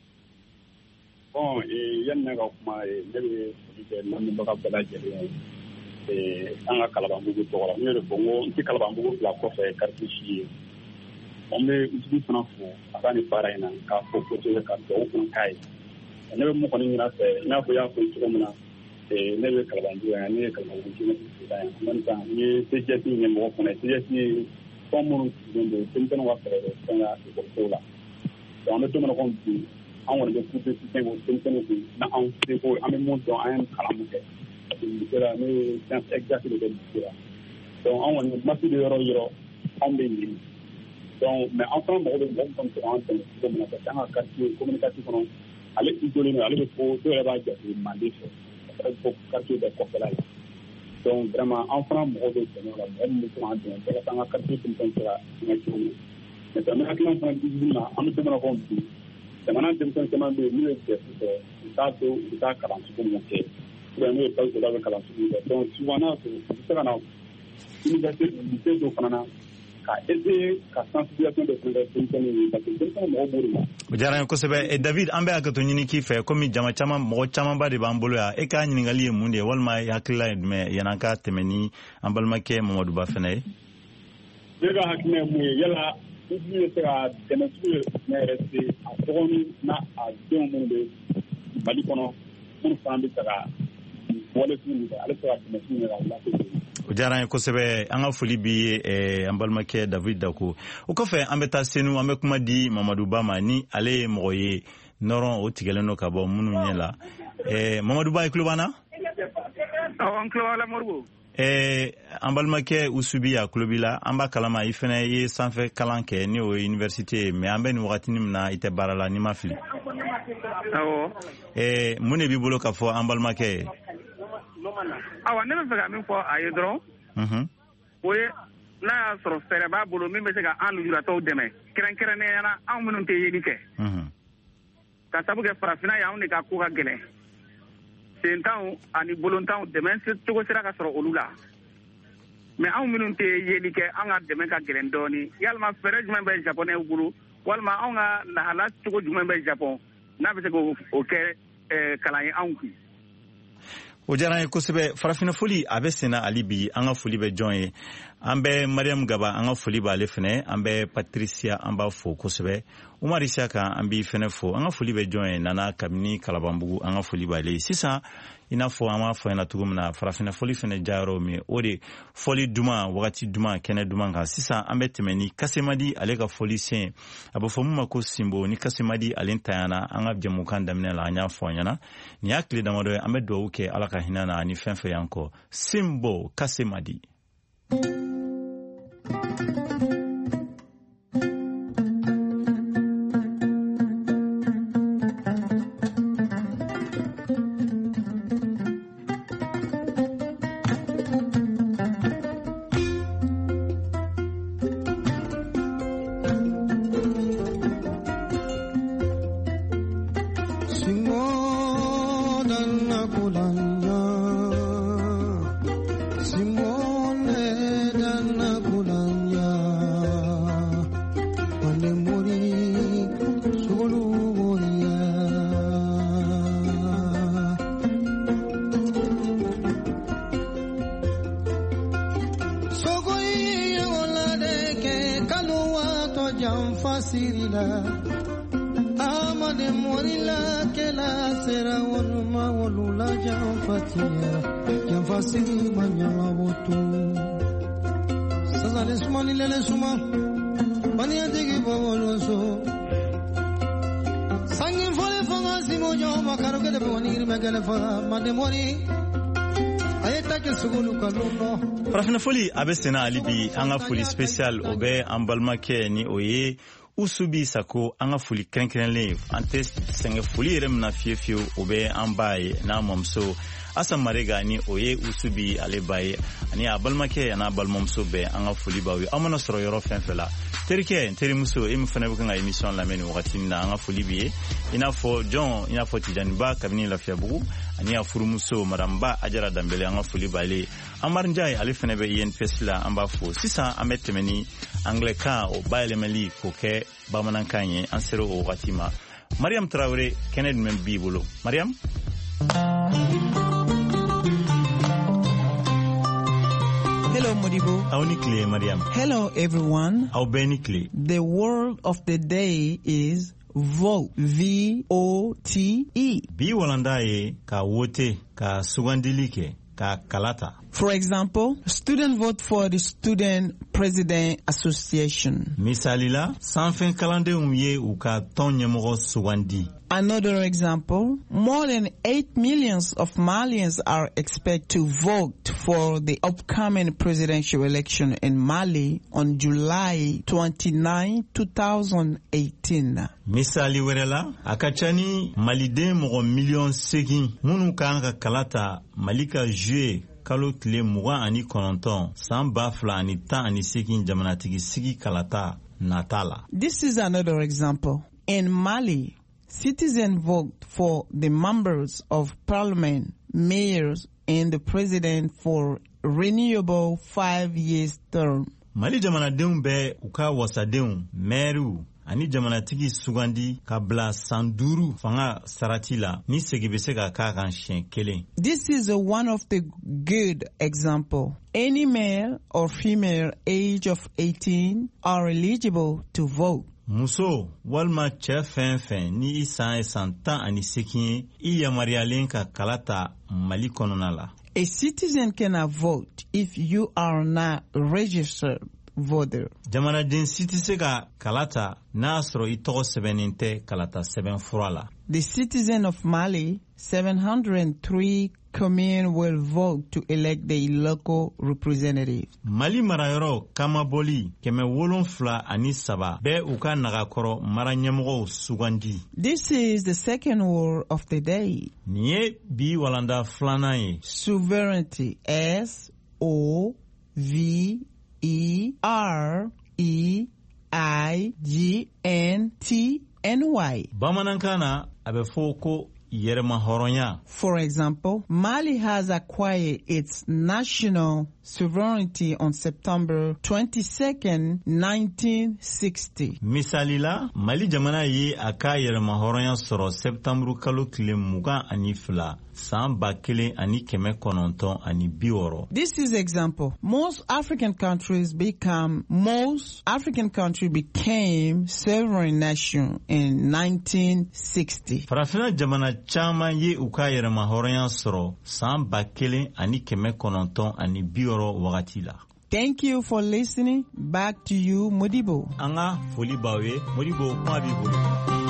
Bon yanni ne ka kuma ne bɛ foli kɛ lamɛnbaga bɛɛ lajɛlen ye an ka Kalabanbugu tɔgɔ la n y'o de fɔ n ko n tɛ Kalabanbugu bila kɔfɛ quartier si ye. On bɛ Usubi fana fo a ka nin baara in na k'a fɔ kosɛbɛ ka dugawu fana k'a ye ne bɛ mun kɔni ɲin'a fɛ i n'a fɔ i y'a fɔ cogo min na ne bɛ Kalabanbugu yan ne ye Kalabanbugu jeunesse yan en même temps n ye C G S ɲɛmɔgɔ fana ye C G S ye fɛn minnu sigilen don denmisɛnninw ka fɛɛrɛ fɛn ka ekɔlisow la donc an bɛ don min na komi bi an kɔni bɛ cours système o denmisɛnninw kun n'an seko an bɛ mun dɔn an ye kalan mun kɛ parce que lycée la ne ye science exacte de kɛ lycée la donc an kɔni masi de yɔrɔ o yɔrɔ anw bɛ ɲini. Donc, mais en France, on a besoin de rentrer dans le quartier communicatif. Aller isoler, aller pour tout le reste de demander ça. Pour quartier de Coffela. Donc, vraiment, en France, on a besoin de rentrer dans le quartier communicatif. Mais dans le quartier communicatif, on a besoin de rentrer. C'est maintenant que nous avons besoin de ça, c'est ça, quarante communautés. Pour nous, il faut que nous ayons quarante communautés. Donc, souvent, c'est ça qu'on a. L'université de Fanana. o diyara n ye kosɛbɛ David an bɛ hakɛto ɲini k'i fɛ komi jama caman mɔgɔ camanba de b'an bolo yan e ka ɲininkali ye mun de ye walima i hakilila ye jumɛn yan'an ka tɛmɛ ni an balimakɛ Mamadu Ba fana ye. ne ka hakilina ye mun ye yala Usubi bɛ se ka dɛmɛ sugu ye ne yɛrɛ se a dɔgɔnin n'a a denw minnu bɛ Mali kɔnɔ minnu fana bɛ se ka wale sugu kɛ ale bɛ se ka dɛmɛ sugu yɛrɛ a lase. o diyara n ye kosɛbɛ an ka foli bi ye an balimakɛ David Dako o kɔfɛ an bɛ taa Senu an bɛ kuma di Mamadu Ba ma ni ale ye mɔgɔ ye nɔrɔn o tigɛlen don ka bɔ minnu ɲɛ la Mamadu Ba i tulo b'an na. awɔ n tulo b'a la Moribo. an balimakɛ Usubi a tulo b'i la an b'a kalama i fana ye sanfɛ kalan kɛ ni o ye université ye mais an bɛ nin wagatinin min na i tɛ baara la ni ma fili. awɔ. mun de b'i bolo ka fɔ an balimakɛ ye. awa ne bɛ fɛ ka min fɔ a ye dɔrɔn o ye n'a y'a sɔrɔ fɛɛrɛ b'a bolo min bɛ se ka an lujuratɔw dɛmɛ kɛrɛnkɛrɛnnenya la anw minnu tɛ yeli kɛ ka sabu kɛ farafinna ye anw de ka ko ka gɛlɛn sentanw ani bolontanw dɛmɛ cogo sera ka sɔrɔ olu la mais anw minnu tɛ yeli kɛ an ka dɛmɛ ka gɛlɛn dɔɔni yalima fɛɛrɛ jumɛn bɛ japonais bolo walima anw ka lahala cogo jumɛn bɛ Japon n'a bɛ se k'o kɛ kalan ye anw kun. o diyara n ye kosɛbɛ farafina foli a bɛ senna hali bi an ka foli bɛ jɔn ye an bɛ Mariam Gaba an ka foli b'ale fɛnɛ an bɛ Patricia an b'a fo kosɛbɛ Umar Isaka an b'i fɛnɛ fo an ka foli bɛ jɔn ye Nana kabini Kalabanbugu an ka foli b'ale sisan i n'a fɔ an b'a fɔ ɲɛna cogo min na farafina foli fɛnɛ jayɔrɔ min o de foli duman wagati duman kɛnɛ duman kan sisan an bɛ tɛmɛ ni Kasemadi ale ka foli sen a bɛ fɔ mun ma ko Simbo ni Kasemadi ale tanyana an ka jɛmukan daminɛ la an y'a fɔ ɲɛna nin y'a tile damadɔ ye an bɛ dugawu kɛ Ala ka hinɛ na ani fɛn fɛn yan kɔ Simbo Kasemadi. Simone fasirila amade morila kela sera wonuma wolula jam fatia jam fasiri manyama botu sasa lesmani lele suma bani adigi bawoloso sangin fole fanga simo jo makaro kele boni megale fa made mori farafina foli a bɛ senna hali bi an ka foli spécial o bɛ an balimakɛ ni o ye Usubi Sako. An ka foli kɛrɛnkɛrɛnlen an tɛ sɛgɛn foli yɛrɛ min na fiye fiyewu o bɛ an ba ye n'a mamuso Asan Marega ni o ye Usubi ale ba ye ani a balimakɛ n'a balimamuso bɛɛ an ka foli b'aw ye. An mana sɔrɔ yɔrɔ fɛn fɛn la terikɛ terimuso e min fana bɛ kan ka émission lamɛn nin wagati min na an ka foli b'i ye i n'a fɔ John i n'a fɔ Tijaniba kabini Lafiyabugu ani a furumuso Madamba Ajara Dambele an ka foli b'ale. Amar Ndiaye ale fana bɛ I N P S la an b'a fɔ sisan an bɛ tɛmɛ ni anglais-kan o bayɛlɛmali k'o kɛ bamanankan ye an sera o wagati ma. Mariam Traoré kɛnɛ jumɛn b'i bolo Mariam? Hello, Modibo. Aonikle, Mariam. Hello, everyone. Aobenikle. The word of the day is vote. V O T E. Bi walanda ye ka wote ka sugandilike ka kalata. For example, student vote for the Student President Association. Misalila, sanfen kalande umye u ka ton nyemoro sugandi. Another example, more than eight millions of Malians are expected to vote for the upcoming presidential election in Mali on July twenty-ninth, twenty eighteen. Misali werela, akachani malide mogo million segin, munu ka kalata malika jue kalo tile muga ani kononton, san ba fla ani tan ani segin jamanatigi sigi kalata natala. This is another example. In Mali, citizens vote for the members of parliament, mayors, and the president for renewable five years term. Mali jamanadenw bɛ u ka wasadenw, maires ani jamanatigi sugandi ka bila san duuru fanga sarati la ni segi bɛ se ka k'a kan siɲɛ kelen. This is a one of the good example. Any male or female age of eighteen are eligible to vote. Muso walma cɛ fɛn fɛn ni i san ye san tan ani seegin ye i yamaruyalen ka kalata Mali kɔnɔna la. A citizen cannot vote if you are not registered voter. Jamanaden si tɛ se ka kalata n'a sɔrɔ i tɔgɔ sɛbɛnnen tɛ kalata sɛbɛn fura la. The citizen of Mali, seven hundred three commune will vote to elect the local representative. Mali marayɔrɔ kamaboli kɛmɛ wolonfila ani saba bɛɛ u ka nagakɔrɔ mara ɲɛmɔgɔw sugandi. This is the second word of the day. Nin ye bi walanda filanan ye. Sovereignty. S O V E R E I G N T N Y. Bamanankan na a bɛ fɔ ko yɛrɛma hɔrɔnya. For example, Mali has acquired its national sovereignty on September twenty-second, nineteen sixty. Misali la, Mali jamana ye a ka yɛrɛma hɔrɔnya sɔrɔ September kalo tile mugan ani fila san ba kelen ani kɛmɛ kɔnɔntɔn ani bi wɔɔrɔ. This is example. Most African countries become most African country became sovereign nation in nineteen sixty. Farafina jamana caman ye u ka yɛrɛma hɔrɔnya sɔrɔ san ba kelen ani kɛmɛ kɔnɔntɔn ani bi wɔɔrɔ wagati la. Thank you for listening. Back to you, Modibo. An ka foli b'aw ye. Modibo, kuma b'i bolo.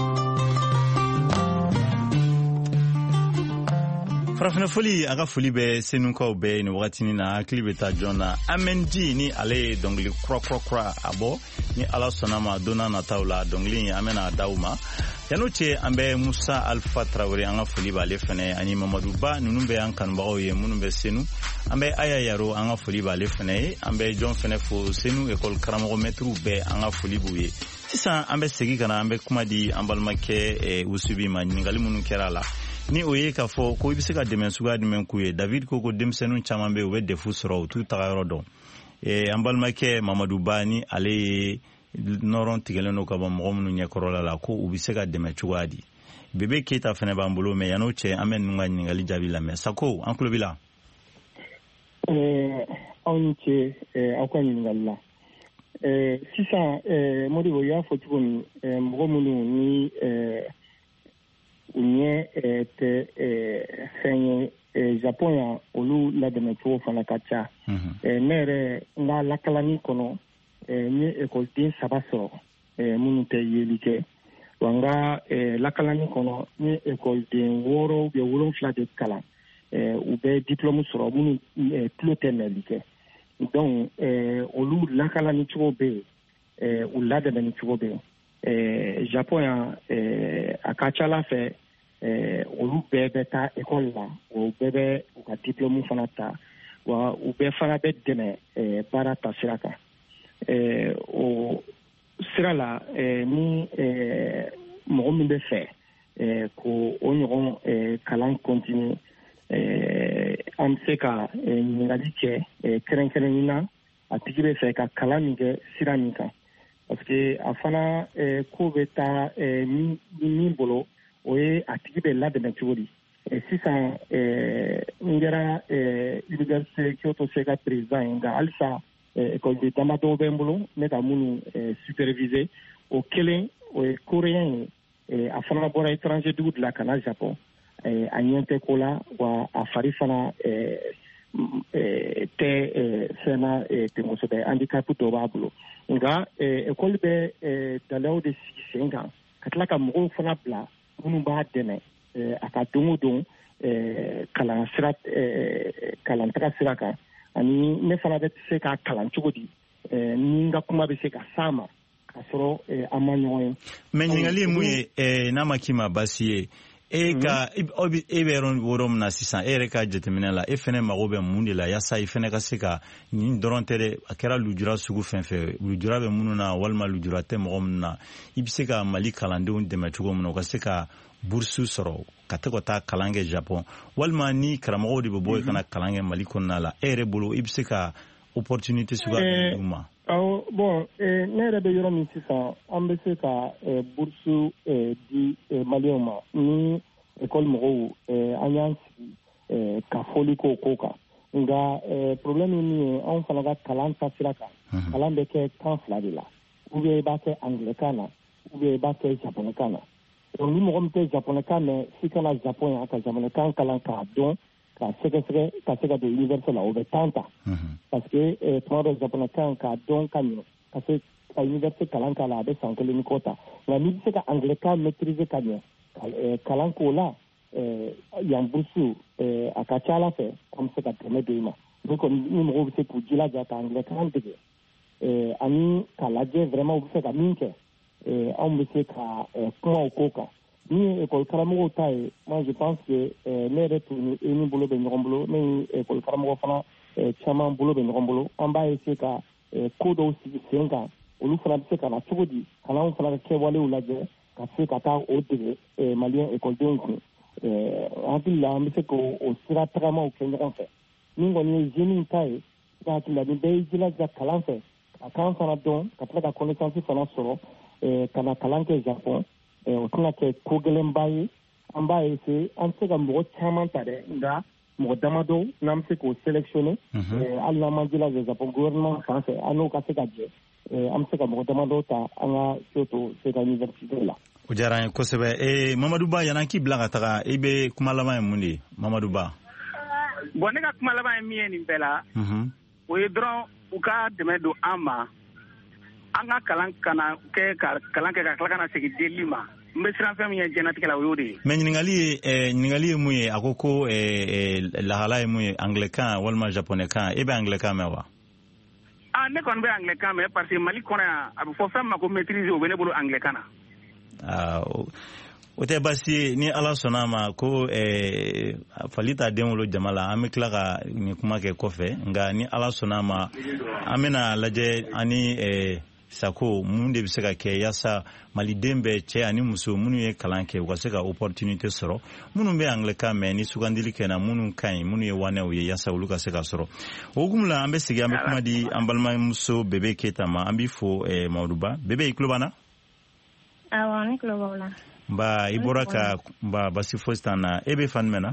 Farafina foli a ka foli bɛ senukaw bɛɛ ni wagatini na hakili bɛ taa jɔn na Amendi ni ale ye dɔnkili kura kura kura a bɔ ni Ala sɔnna ma donna nataw la dɔnkili in an bɛna d'aw ma yan'o cɛ an bɛ Musa Alpha Traoré an ka foli b'ale fɛnɛ ani Mamadu Ba ninnu bɛ an kanubagaw ye minnu bɛ Senu an bɛ Aya Yaro an ka foli b'ale fɛnɛ ye an bɛ jɔn fɛnɛ fo Senu école karamɔgɔ mɛtiriw bɛɛ an ka foli b'u ye sisan an bɛ segin ka na an bɛ kuma di an balimakɛ Usubi ma ɲininkali minnu kɛra a la. Ni o ye k'a fɔ ko i bɛ se ka dɛmɛ suguya jumɛn k'u ye David ko ko denmisɛnninw caman bɛ yen u bɛ defu sɔrɔ u t'u taga yɔrɔ dɔn an balimakɛ Mamadu Ba ni ale ye nɔrɔn tigɛlen don ka bɔ mɔgɔ minnu ɲɛkɔrɔla la ko u bɛ se ka dɛmɛ cogoya di Bebe Keita fana b'an bolo mais yan'o cɛ an bɛ ninnu ka ɲininkali jaabi lamɛn Sako an tulo b'i la. aw ni ce aw ka ɲininkali la eh, sisan eh, Modibo y'a fɔ cogo min eh, mɔgɔ minnu ni eh, u ɲɛ eh, tɛ eh, fɛn ye eh, Japon yan olu ladɛmɛ cogo fana ka ca. Mm-hmm. eh, ne yɛrɛ n ka lakalani kɔnɔ eh, n ye ekɔliden saba sɔrɔ eh, minnu tɛ yeli kɛ. Wa n ka eh, lakalani kɔnɔ n ye ekɔliden wɔɔrɔ ou bien wolonfila de kalan. Eh, u bɛ diplôme sɔrɔ minnu eh, tulo tɛ mɛli kɛ. Donc eh, olu lakalani cogo bɛ yen eh, u ladɛmɛni cogo bɛ yen. Eh, Japon yan eh, a ka ca ala fɛ eh, olu bɛɛ bɛ taa ekɔli la o bɛɛ bɛ u ka diplôme fana ta wa u bɛɛ fana bɛ dɛmɛ eh, baara ta sira kan. Eh, o sira la eh, ni eh, mɔgɔ min bɛ fɛ eh, ko o ɲɔgɔn eh, kalan continue eh, an bɛ se ka eh, ɲininkali kɛ eh, kɛrɛnkɛrɛnnen na a tigi bɛ fɛ ka kalan min kɛ sira min kan parce que a fana eh, ko bɛ taa eh, min, min bolo o ye a tigi bɛ ladɛmɛ cogo di. Eh, sisan eh, n kɛra eh, Université Kyoto Sega président ye nka halisa école damadɔ bɛ n bolo ne ka minnu eh, superviser o kelen o ye coréen ye eh, a fana bɔra étranger dugu de la ka na Japon eh, a ɲɛ tɛ ko la wa a fari fana eh, eh, tɛ eh, fɛn na eh, ten kosɛbɛ handicap dɔ b'a bolo nka eh, école bɛ eh, dalaw de sigi sen kan ka tila ka mɔgɔw fana bila minnu b'a dɛmɛ eh, a ka don o don eh, kalan sira eh, kalan taga sira kan ani ne fana bɛ se ka kalan cogo di eh, ni n ka kuma bɛ se ka s'a ma ka sɔrɔ eh, an ma ɲɔgɔn ye. Mais ɲininkali ye mun ye eh, n'a ma k'i ma baasi ye e ka e bɛ yɔrɔ wɔɔrɔ min na sisan e yɛrɛ ka jateminɛ la e fɛnɛ mago bɛ mun de la yaasa i fɛnɛ ka se ka nin dɔrɔn tɛ dɛ a kɛra lujura sugu fɛn fɛn lujura bɛ minnu na walima lujura tɛ mɔgɔ minnu na i bɛ se ka Mali kalandenw dɛmɛ cogo min na u ka se ka bursu sɔrɔ ka tɛ ka taa kalan kɛ Japon walima ni karamɔgɔw de bɛ bɔ i kana kalan kɛ Mali kɔnɔna la e yɛrɛ bolo i bɛ se ka opportunité suguya d'u ma. Awɔ bon eh, ne yɛrɛ bɛ yɔrɔ min sisan an bɛ se ka eh, bursu eh, di eh, Maliyɛnw ma ni école mɔgɔw eh, an y'an sigi eh, ka fɔli k'o ko kan nka eh, problème ye min ye anw fana ka kalan ta sira kan mm-hmm. kalan bɛ kɛ kan fila de la ou bien i b'a kɛ anglais-kan na ou bien i b'a kɛ japonais-kan na donc ni mɔgɔ min tɛ japonais-kan mɛn f'i ka na Japon yan ka japonais-kan kalan k'a dɔn ka sɛgɛsɛgɛ ka se ka don université la o bɛ temps ta mm-hmm. parce que eh, tuma dɔ japonais-kan k'a dɔn ka ɲɛ ka se ka université kalan k'a la a bɛ san kelen ni kɔ ta nka n'i bɛ se ka anglais-kan maîtriser ka ɲɛ kalan k'o la yan bursu a ka ca ala fɛ an bɛ se ka dɛmɛ don i ma ni kɔni ni mɔgɔw bɛ se k'u jilaja ka anglais-kan dege ani ka lajɛ vraiment u bɛ se ka min kɛ anw bɛ se ka kuma o ko kan ni ye école karamɔgɔw ta ye moi je pense que ne yɛrɛ tun ni e ni bolo bɛ ɲɔgɔn bolo ne ni école karamɔgɔ fana caman bolo bɛ ɲɔgɔn bolo an b'a essayer ka ko dɔw sigi sen kan olu fana bɛ se ka na cogo di kalanw fana ka kɛwalew lajɛ ka se ka taa o dege Maliyɛn écoledenw kun hakili la an bɛ se k'o sira tagamaw kɛ ɲɔgɔn fɛ min kɔni ye jeune ta ye i hakili la ni bɛɛ y'i jilaja kalan fɛ ka kan fana dɔn ka tila ka connaissance fana sɔrɔ ka na kalan kɛ Japon o tɛna kɛ ko gɛlɛnba ye an b'a essayer an bɛ se ka mɔgɔ caman ta dɛ nka mɔgɔ damadɔ n'an bɛ se k'o sélectionner hali n'an man jilaja Japon gouvernement fan fɛ an n'o ka se ka jɛ an bɛ se ka mɔgɔ damadɔ ta an ka Kyoto Sega Université la. O diyara an ye kosɛbɛ ee Mamadu Ba yan'an k'i bila ka taga i bɛ kuma laban ye mun de ye Mamadu Ba. Bon ne ka kuma laban ye min ye nin bɛɛ la o ye dɔrɔn u ka dɛmɛ don an ma an ka kalan kana kɛ ka kalan kɛ ka tila ka na segin delili ma n bɛ siran fɛn min ye diɲɛnatigɛ la o y'o de ye. Mais ɲininkali ye ɲininkali ye mun ye a ko ko lahala ye mun ye anglais-kan walima japonais-kan e bɛ anglais-kan mɛn wa. Ah ne kɔni bɛ anglais-kan mɛn parce que Mali kɔnɔ yan a bɛ fɔ fɛn min ma ko maîtriser o bɛ ne bolo anglais-kan na. Ah, o tɛ baasi ye ni Ala sɔnna a ma ko fali t'a den wolo jama la an bɛ tila ka nin kuma kɛ kɔfɛ nka ni Ala sɔnna a ma an bɛna lajɛ ani sako mun de bɛ se ka kɛ yaasa maliden bɛɛ cɛ ani muso minnu ye kalan kɛ u ka se ka opportunité sɔrɔ minnu bɛ anglais-kan mɛn ni sugandili kɛ na minnu ka ɲi minnu ye wanɛw ye yaasa olu ka se ka sɔrɔ o hukumu la an bɛ segin an bɛ kuma di an balimamuso Bebe Keyita ma an b'i fo Mamadu Ba Bebe i tulo b'an na. Awɔ ne tulo b'aw la. Nba i bɔra ka nba basi fosi t'an na e bɛ fan jumɛn na.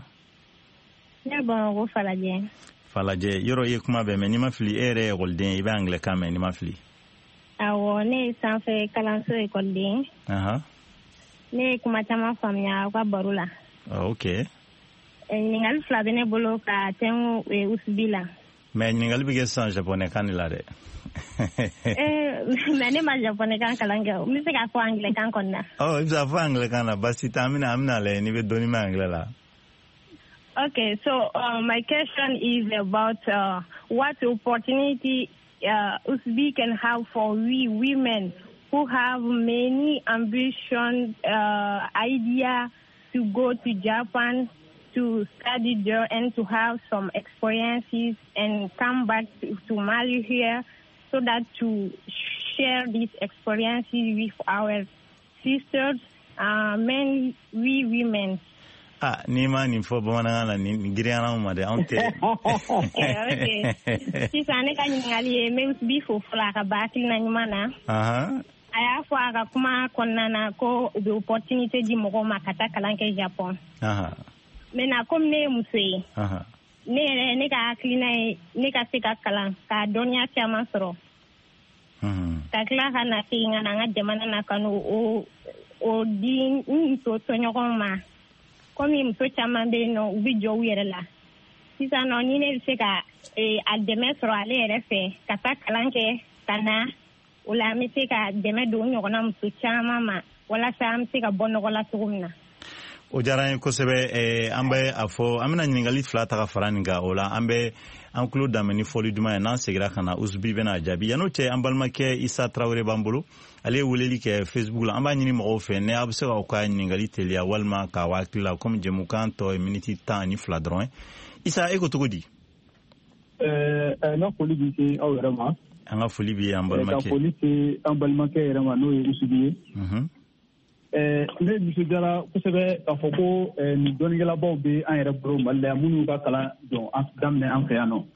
Ne bɔra ko Falajɛ. Falajɛ yɔrɔ i ye kuma bɛɛ mɛn n'i ma fili e yɛrɛ ye école den i bɛ anglais-kan mɛn n'i ma fili. Awo ne sanfɛ kalanso ekɔliden. Aha. Ne kuma caman faamuya ka baro la. Okay. Ɲininkali fila bɛ ne bolo ka tɛngu usubi la. Mais ɲininkali bɛ kɛ sisan japonais kan de la dɛ. Mais ne ma japonais kan kalan kɛ n bɛ se k'a fɔ anglais kan kɔni na. Oh, i bɛ se k'a fɔ anglais kan na basi tɛ an bɛna an bɛna lajɛ n'i bɛ dɔɔni mɛn anglais la. Okay, so uh, my question is about uh, what opportunity uh, U S B can have for we women who have many ambition, uh, idea to go to Japan to study there and to have some experiences and come back to, to Mali here so that to share these experiences with our sisters, uh, mainly we women. Ah, ni ma ni fo bamanankan la ni giriyana ma de anw tɛ. Okay. Sisan ne ka ɲininkali ye n bɛ bi fo fɔlɔ a ka ba hakilina ɲuman na. Aha. A y'a fɔ a ka kuma kɔnɔna na ko u bɛ opportunité di mɔgɔw ma ka taa kalan kɛ Japon. Aha. Maintenant comme ne ye muso ye. Aha. Ne yɛrɛ ne ka hakilina ye ne ka se ka kalan ka dɔnniya caman sɔrɔ. Mhm. Ka tila ka na segin ka na an ka jamana na ka n'o o di n muso tɔɲɔgɔnw ma. Komi muso caman bɛ yen nɔ u bɛ jɔ u yɛrɛ la sisan nɔ ni ne bɛ se ka a dɛmɛ sɔrɔ ale yɛrɛ fɛ ka taa kalan kɛ ka na o la an bɛ se ka dɛmɛ don o ɲɔgɔnna muso caman ma walasa an bɛ se ka bɔ nɔgɔ la cogo min na. O diyara n ye kosɛbɛ an bɛ a fɔ an bɛna ɲininkali fila ta ka fara nin kan o la an bɛ an tulo daminɛ ni fɔli duman ye n'an seginna ka na Usubi bɛna jaabi yan'o cɛ an balimakɛ Isa Tarawele b'an bolo ale ye weleli kɛ Facebook la an b'a ɲini mɔgɔw fɛ ne a bɛ se k'aw ka ɲininkali teliya walima k'a hakili la komi jɛmukan tɔ ye miniti tan ani fila dɔrɔn ye Isa e ko cogo di. Ɛɛ n ka foli bi se aw yɛrɛ ma. An ka foli bi an balimakɛ. Ka foli se an balimakɛ yɛrɛ ma n'o ye Usubi ye. Mhm. Ɛɛ ne nisɔndiyara kosɛbɛ k'a fɔ ko nin dɔnnikɛlabaw bɛ an yɛrɛ bolo Mali la minnu ka kalan jɔ daminɛ an fɛ yan nɔ.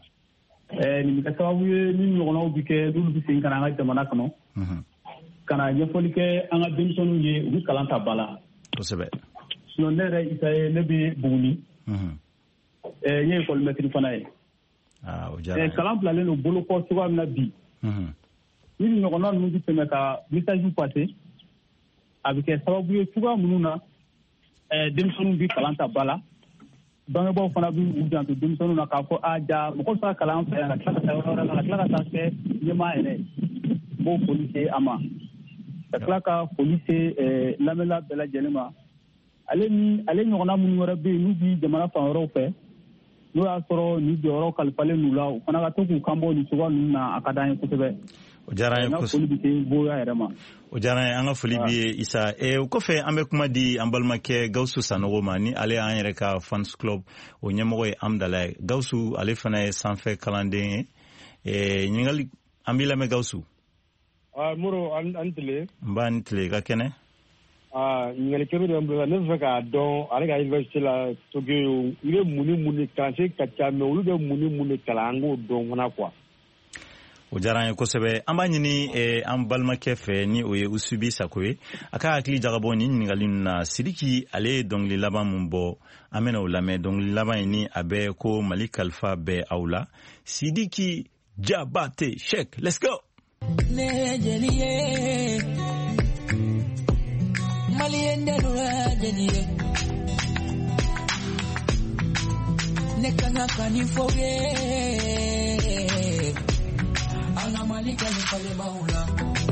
Ɛɛ nin bɛ kɛ sababu ye ni ɲɔgɔnnaw bɛ kɛ n'olu bɛ segin ka na an ka jamana kɔnɔ. Ka na ɲɛfɔli kɛ an ka denmisɛnninw ye u bɛ kalan ta ba la. Kosɛbɛ. Sinon ne yɛrɛ Isa ye ne bɛ Buguni. Ɛɛ n ye école maître fana ye. Ah o diyara n ye. Ɛɛ kalan bilalen don bolo kɔ cogoya min na bi. Ni ɲɔgɔnna ninnu bɛ tɛmɛ ka message passer. A bɛ kɛ sababu ye cogoya minnu na denmisɛnninw bɛ kalan ta ba la bangebaaw fana bɛ u janto denmisɛnninw na k'a fɔ a ja mɔgɔ bɛ se ka kalan fɛ yan ka tila ka taa yɔrɔ wɛrɛ la ka tila ka taa kɛ ɲɛmaa yɛrɛ n b'o foli se a ma ka tila ka foli se lamɛnla bɛɛ lajɛlen ma ale ni ale ɲɔgɔnna minnu wɛrɛ bɛ yen n'u bɛ jamana fan wɛrɛw fɛ n'o y'a sɔrɔ nin jɔyɔrɔ kalifalen n'u la u fana ka to k'u kanbɔ nin cogoya ninnu na a ka d'an ye kosɛbɛ. O diyara n ye kosɛbɛ. O diyara n ye an ka foli b'i ye Isa. O kɔfɛ an bɛ kuma di an balimakɛ Gawusu Sanogo ma ni ale y'an yɛrɛ ka fans club o ɲɛmɔgɔ ye Amdala ye. Gawusu ale fana ye sanfɛ kalanden ye. Ɲininkali an b'i lamɛn Gawusu. Moro an tile. N b'a ni tile ka kɛnɛ. Ɲininkali kɛmɛ de bɛ n bolo ne bɛ fɛ k'a dɔn ale ka université la Tokyo i bɛ mun ni mun de kalansen ka ca mais olu bɛ mun ni mun de kalan an k'o dɔn fana quoi. O diyara an ye kosɛbɛ an b'a ɲini an balimakɛ fɛ ni o ye Usubi Sako ye a ka hakili jagabɔ ni ɲininkali ninnu na Sidiki ale ye dɔnkili laban min bɔ an bɛna o lamɛn dɔnkili laban in ni a bɛ ko Mali kalifa bɛ aw la Sidiki Jabate Sheikh let's go. Ne jeliye Mali endelura jeliye ne kana kanifoye Ana malika ni pale maula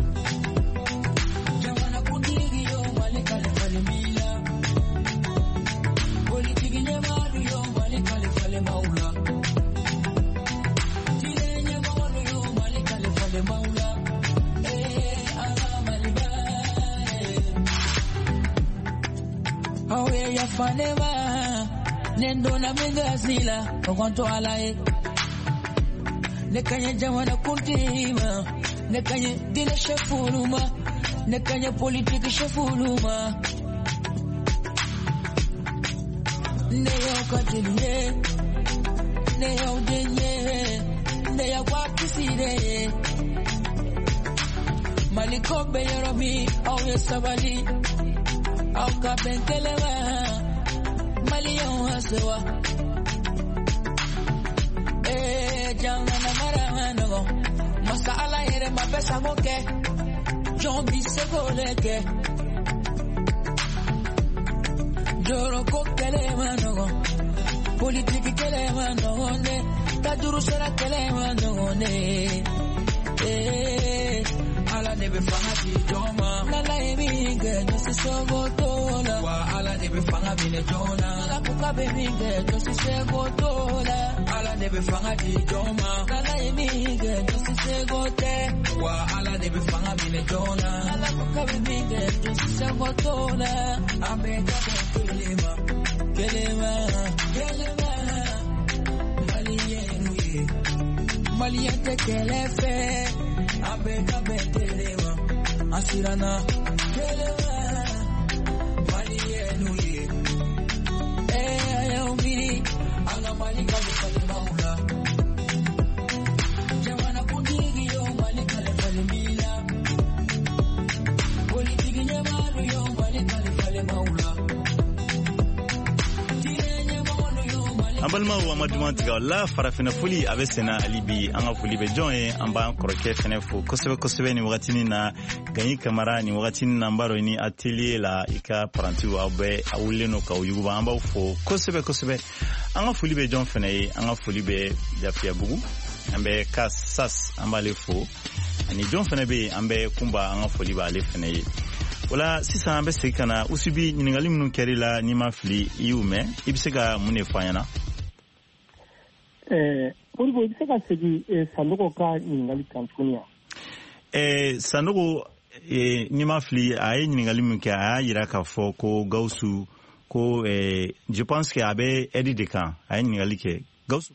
Jamana kundiri yo malika ni pale mila Politiki nye maru yo malika ni pale maula Tile nye maru yo malika ni pale maula Eh, ana maliba Awe ya fanema Nendo na menga zila Okonto alae Nekanye jamana kuntima Nekanye dina shafuluma Nekanye politiki shafuluma Neyo katilie Neyo denye Neyo wakisire Maliko beyeromi Auye sabali Auka bentelewa Maliyo hasewa Jangana maramano masa ala yere mapesa moke John bisekoleke Joro ko kelema no Politique kelema no ne Kaduru sera kelema no ne Eh ala nebe fanga di joma Nala eminge Josi sogo tola Wa ala nebe fanga bine jona La kuka beminge Josi sego tola Ala nebe fanga di joma Nala eminge Josi sego te Wa ala nebe fanga bine jona La kuka beminge Josi sego tola Ameka kelema Kelema Kelema Maliyenu ye Maliyete kelefe Abeka betelema Asirana Kelema Maliyenu ye Eh ayaumiri Anga malika lefale maula Jawana kundigi yo malika lefale mila Politiki nyamaru yo malika lefale maula Ambalma wa madumantiga la farafina fuli abe sena alibi anga fuli be joye amba koroke fenefu kosebe kosebe ni wakati na ganyi kamara ni wakati na mbaro ni atelier la ika paranti wa abe awuleno ka uyuba amba ufo kosebe kosebe anga fuli be jon fene anga fuli be jafia bugu ambe kasas amba lefo ani jon fene be ambe kumba anga fuli ba lefene wala sisa ambe sekana usubi ningali munu kerila ni mafli iume ibisega mune fanyana Eh, pour vous dire que c'est sanduku ka ningali Tanzania. Eh, sanduku eh ni mafli ay ningali munke ay ira ka fo ko gausu ko eh je pense que abe edi de kan ay ningali ke gausu.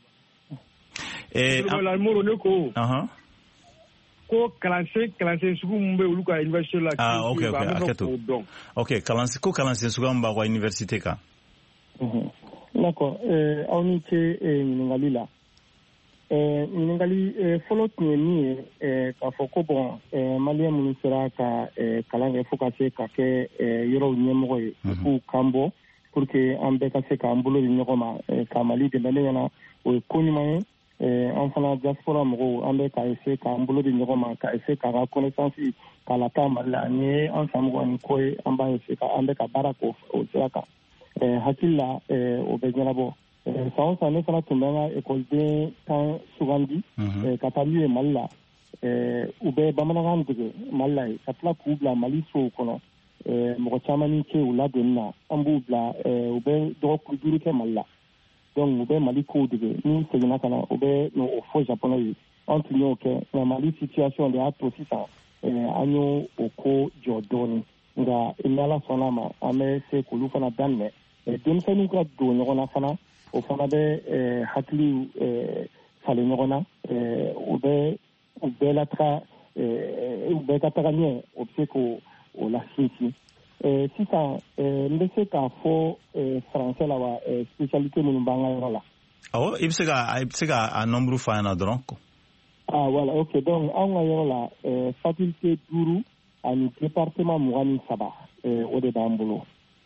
Eh, la moro ne ko. Aha. Ko kalanse kalanse sugu mbe uluka université la. Ah, OK OK, aketo. OK, kalanse ko kalanse sugu mba kwa université ka. Mhm. D'accord. Euh, on était ningali la. Euh, ningali follow ni eh ka foko bon eh malien munisera ka eh kalanga foka se ka ke yoro nyemo e ku kambo pour que ambe ka se ka ambulo nyoma ka mali de benena o konima eh enfana diaspora mo ambe ka ese ka ambulo nyoma ka ese ka connaissance ka la tama la ni ensemble on ko amba ese ka ambe ka barako o saka eh hakilla eh o benyabo eh saon sa ne fana tumanga école de temps sugandi eh katami malla eh ube bamanagan dige malla ka tla kubla mali so kono eh mo chamani ke ula donna ambu bla eh ube do ku duru ke malla donc ube mali ko dige ni segna kana ube no o fo japonais entre nous que na mali situation de ato sisa eh anyo oko jodoni nga inala sonama ame se kulu fana danne denmisɛnninw ka don ɲɔgɔn na fana o fana bɛ hakili falen ɲɔgɔn na o bɛ u bɛɛ lataga u bɛɛ ka taga ɲɛ o bɛ se k'o o lasinsin sisan n bɛ se k'a fɔ faransɛ la wa spécialité minnu b'an ka yɔrɔ la. awɔ i bɛ se ka i bɛ se ka a nombre fɔ an ɲɛna dɔrɔn. ah voilà ok donc anw ka yɔrɔ la faculté duuru ani département mugan ni saba o de b'an bolo.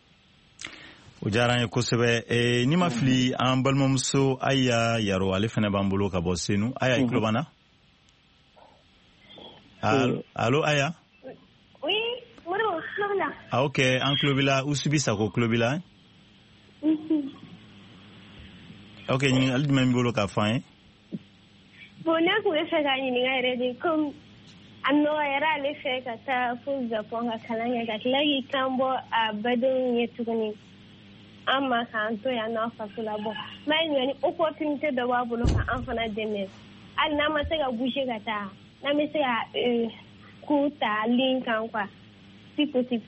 o diyara n ye kosɛbɛ eh, ni ma fili an balimamuso Aya Yaro ale fana b'an bolo ka bɔ Senu. Aya i tulo b'an na? Allo Aya? Oui, Moro, tulo b'la. Ah ok, an tulo b'i la, Usubi Sako tulo b'i la? Ok, ɲininkali jumɛn b'i bolo k'a fɔ an ye? Bon, n'a tun bɛ fɛ ka ɲininka yɛrɛ de comme a nɔgɔyara ale fɛ ka taa fo Japon ka kalan kɛ ka tila k'i kan bɔ a badenw ye tuguni. An ma k'an to yan n'an faso la bɔ n'a ye ɲɛ ni opportunité dɔ b'a bolo k'an fana dɛmɛ hali n'an ma se ka bouger ka taa n'an bɛ se ka cours ta ligne kan quoi si possible.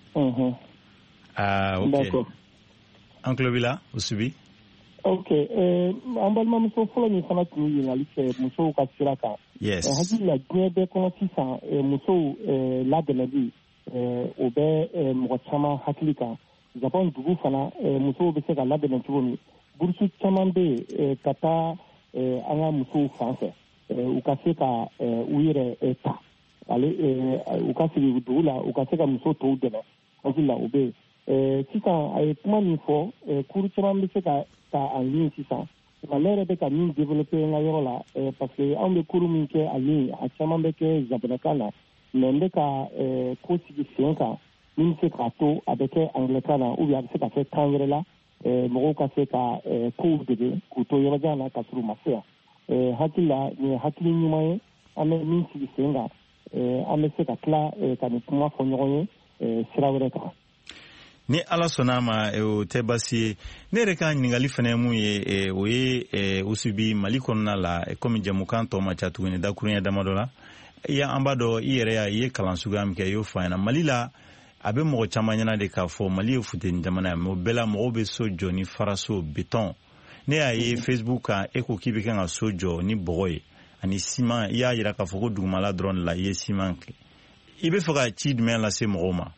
Ah ok. An tulo b'i la Usubi? ok an balimamuso fɔlɔ min fana tun ye ɲininkali kɛ musow ka sira kan. yes. hakili la diɲɛ bɛɛ kɔnɔ sisan musow ladɛmɛli o bɛ mɔgɔ caman hakili kan. Japon dugu fana musow bɛ se ka labɛn cogo min burusu caman bɛ yen ka taa an ka musow fan fɛ u ka se ka u yɛrɛ ta ale u ka sigi dugu la u ka se ka muso tɔw dɛmɛ hakili la u bɛ yen sisan a ye kuma min fɔ kuru caman bɛ se ka ta en ligne sisan nka ne yɛrɛ bɛ ka min développé n ka yɔrɔ la eh, parce que anw bɛ cours min kɛ a ye a caman bɛ kɛ zabanɛkan na mais n bɛ ka eh, ko sigi sen kan min bɛ se k'a to a bɛ kɛ anglɛkan na ou bien a bɛ se ka kɛ kan wɛrɛ la eh, mɔgɔw ka se ka eh, kow dege k'u to yɔrɔjan na ka sɔrɔ u ma se yan eh, hakili la nin ye hakili ɲuman ye an bɛ min sigi sen kan eh, an bɛ se ka tila eh, ka nin kuma fɔ ɲɔgɔn ye eh, sira wɛrɛ kan. Ni ala sɔnna ma o tɛ basi ye ne yɛrɛ ka ɲininkali fana mun ye o ye usubi mali kɔnɔna la komi jamukan tɔ ma ca tuguni dakurunya damadɔ la i an b'a dɔn i yɛrɛ y'a i ye kalan suguya min kɛ i y'o fɔ an ɲɛna mali la a bɛ mɔgɔ caman ɲɛna de k'a fɔ mali ye futeni jamana ye mais o bɛɛ la mɔgɔw bɛ so jɔ ni faraso bitɔn ne y'a ye facebook kan e ko k'i bɛ kan ka so jɔ ni bɔgɔ ye ani siman i y'a jira k'a fɔ ko dugumala dɔrɔn de la i ye siman kɛ i bɛ fɛ ka ci jumɛn lase mɔgɔw ma.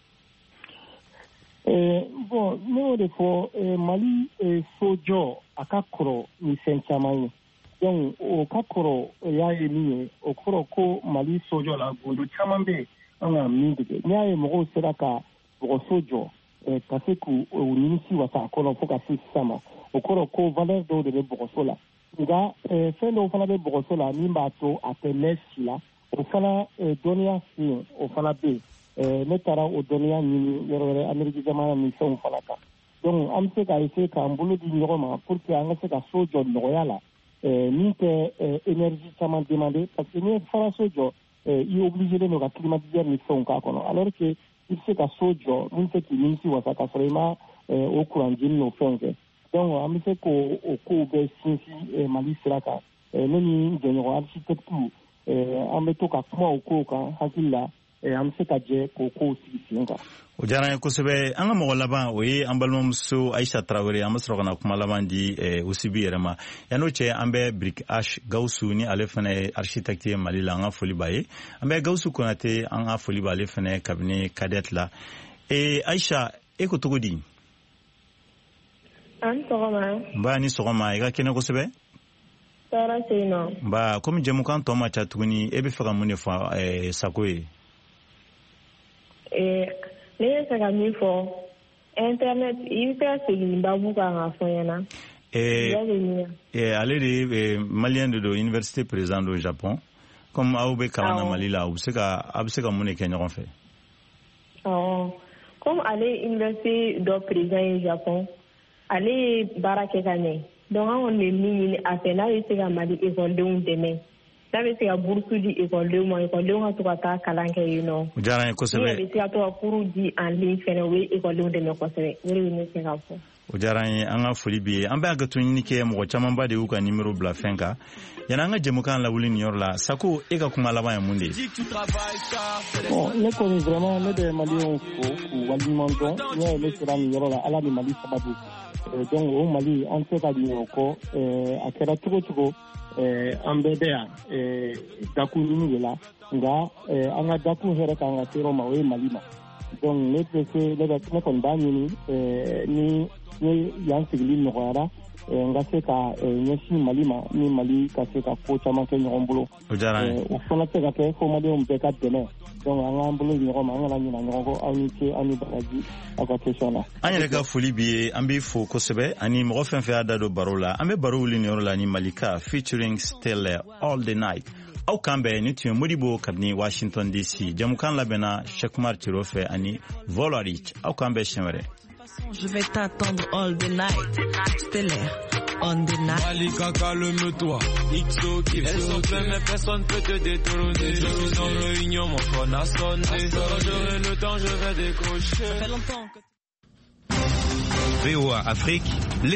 Eh, bon ne y'o de fɔ eh, mali eh, sojɔ a ka kɔrɔ ni fɛn caman ye donc o ka kɔrɔ y'a ye min ye o kɔrɔ ko mali sojɔ la gundo caman bɛ an ka min dege n'i y'a ye mɔgɔw sera ka bɔgɔso jɔ eh, ka se k'u nimisi wasa a kɔnɔ fo ka se sisan ma o kɔrɔ ko valeur dɔw de bɛ bɔgɔso la nka eh, fɛn dɔw fana bɛ bɔgɔso la min b'a to a tɛ mɛn si la o fana eh, dɔnniya sen o fana bɛ yen. ne taara o dɔnniya ɲini yɔrɔ wɛrɛ ameriki jamana ni fɛnw fana kan donc an bɛ se ka essayer k'an bolo di ɲɔgɔn ma pour que an ka se ka so jɔ nɔgɔya la min tɛ énergie caman demander parce que n'i ye faraso jɔ i ye obligé don ka climatiseur ni fɛnw k'a kɔnɔ alors que i bɛ se ka so jɔ min tɛ k'i nimisi wasa k'a sɔrɔ i ma o courant jeni n'o fɛnw kɛ donc an bɛ se k'o kow bɛɛ sinsin mali sira kan ne ni jɛɲɔgɔn architecte an bɛ to ka kuma o kow kan hakili la an bɛ se ka jɛ k'o kow sigi sen kan. O diyara n ye kosɛbɛ an ka mɔgɔ laban o ye an balimamuso Ayisa Tarawele an bɛ sɔrɔ ka na kuma laban di Usibi yɛrɛ ma yan'o cɛ an bɛ Brick H Gawusu ni ale fana ye architecte ye Mali la an ka foli b'a ye an bɛ Gawusu Konate an ka foli b'ale fana kabini Cadet la Ayisa e ko cogo di? An sɔgɔma. Nba ni sɔgɔma i ka kɛnɛ kosɛbɛ. Tɔɔrɔ tɛ yen nɔ. Nba komi jɛmukan tɔ ma ca tuguni e bɛ fɛ ka mun de fɔ Sako ye? ne bɛ fɛ ka min fɔ internet i bɛ se ka segin babu kan k'a fɔ n ɲɛna. ale de ye maliyɛn de don université président do Japon comme aw bɛ kalan na Mali la a bɛ se ka a bɛ se ka mun de kɛ ɲɔgɔn fɛ. awɔ comme ale ye université dɔ président ye Japon ale ye baara kɛ ka ɲɛ donc an kɔni bɛ min ɲini a fɛ n'a bɛ se ka Mali ekɔlidenw dɛmɛ. n'a bɛ se ka burusu di ekɔlidenw ma ekɔlidenw ka to ka taa kalan kɛ yen nɔ. o diyara n ye kosɛbɛ. ne bɛ se ka to ka cours di en ligne fɛnɛ o bɛ ekɔlidenw dɛmɛ kosɛbɛ o de bɛ ne se ka fɔ. o diyara n ye an ka foli b'i ye an bɛ hakɛto ɲini kɛ mɔgɔ camanba de y'u ka nimero bila fɛn kan yanni an ka jɛmukan lawuli nin yɔrɔ la Sako e ka kuma laban ye mun de ye. bon ne kɔni vraiment ne bɛ maliyɛnw fo k'u waleɲuman dɔn ne ye ne sera nin yɔrɔ la ala ni Mali sababu donc o Mali an tɛ ka ɲinɛ o kɔ a kɛra cogo cogo. an bɛɛ bɛ yan daku ɲini de la nka an ka daku hɛrɛ k'an ka se yɔrɔ ma o ye Mali ma donc ne tɛ se ne kɔni b'a ɲini ni ni yan sigili nɔgɔyara n ka se ka ɲɛsin Mali ma ni Mali ka se ka ko caman kɛ ɲɔgɔn bolo o diyara n ye o fana tɛ ka kɛ fo maliyɛnw bɛɛ ka dɛmɛ donc an k'an bolo di ɲɔgɔn ma an kana ɲina ɲɔgɔn kɔ aw ni ce aw ni baraji aw ka question na. an yɛrɛ ka foli b'i ye an b'i fo kosɛbɛ ani mɔgɔ fɛn fɛn y'a da don baro la an bɛ baro wuli nin yɔrɔ la ni Malika featuring Stella All the Night aw kan bɛn ni tun ye Modibo kabini Washington D C jamukan labɛnna Shekumar Tiro fɛ ani Volarich aw kan bɛn siɲɛ wɛrɛ. Je vais t'attendre all the night. Stellaire, on the night. Malika, calme-toi. Ixo, elles sont pleines, mais personne peut te détrôner. Je suis en réunion, mon phone a sonné. Quand j'aurai le temps, je vais décrocher. Ça fait longtemps que... V O A Afrique.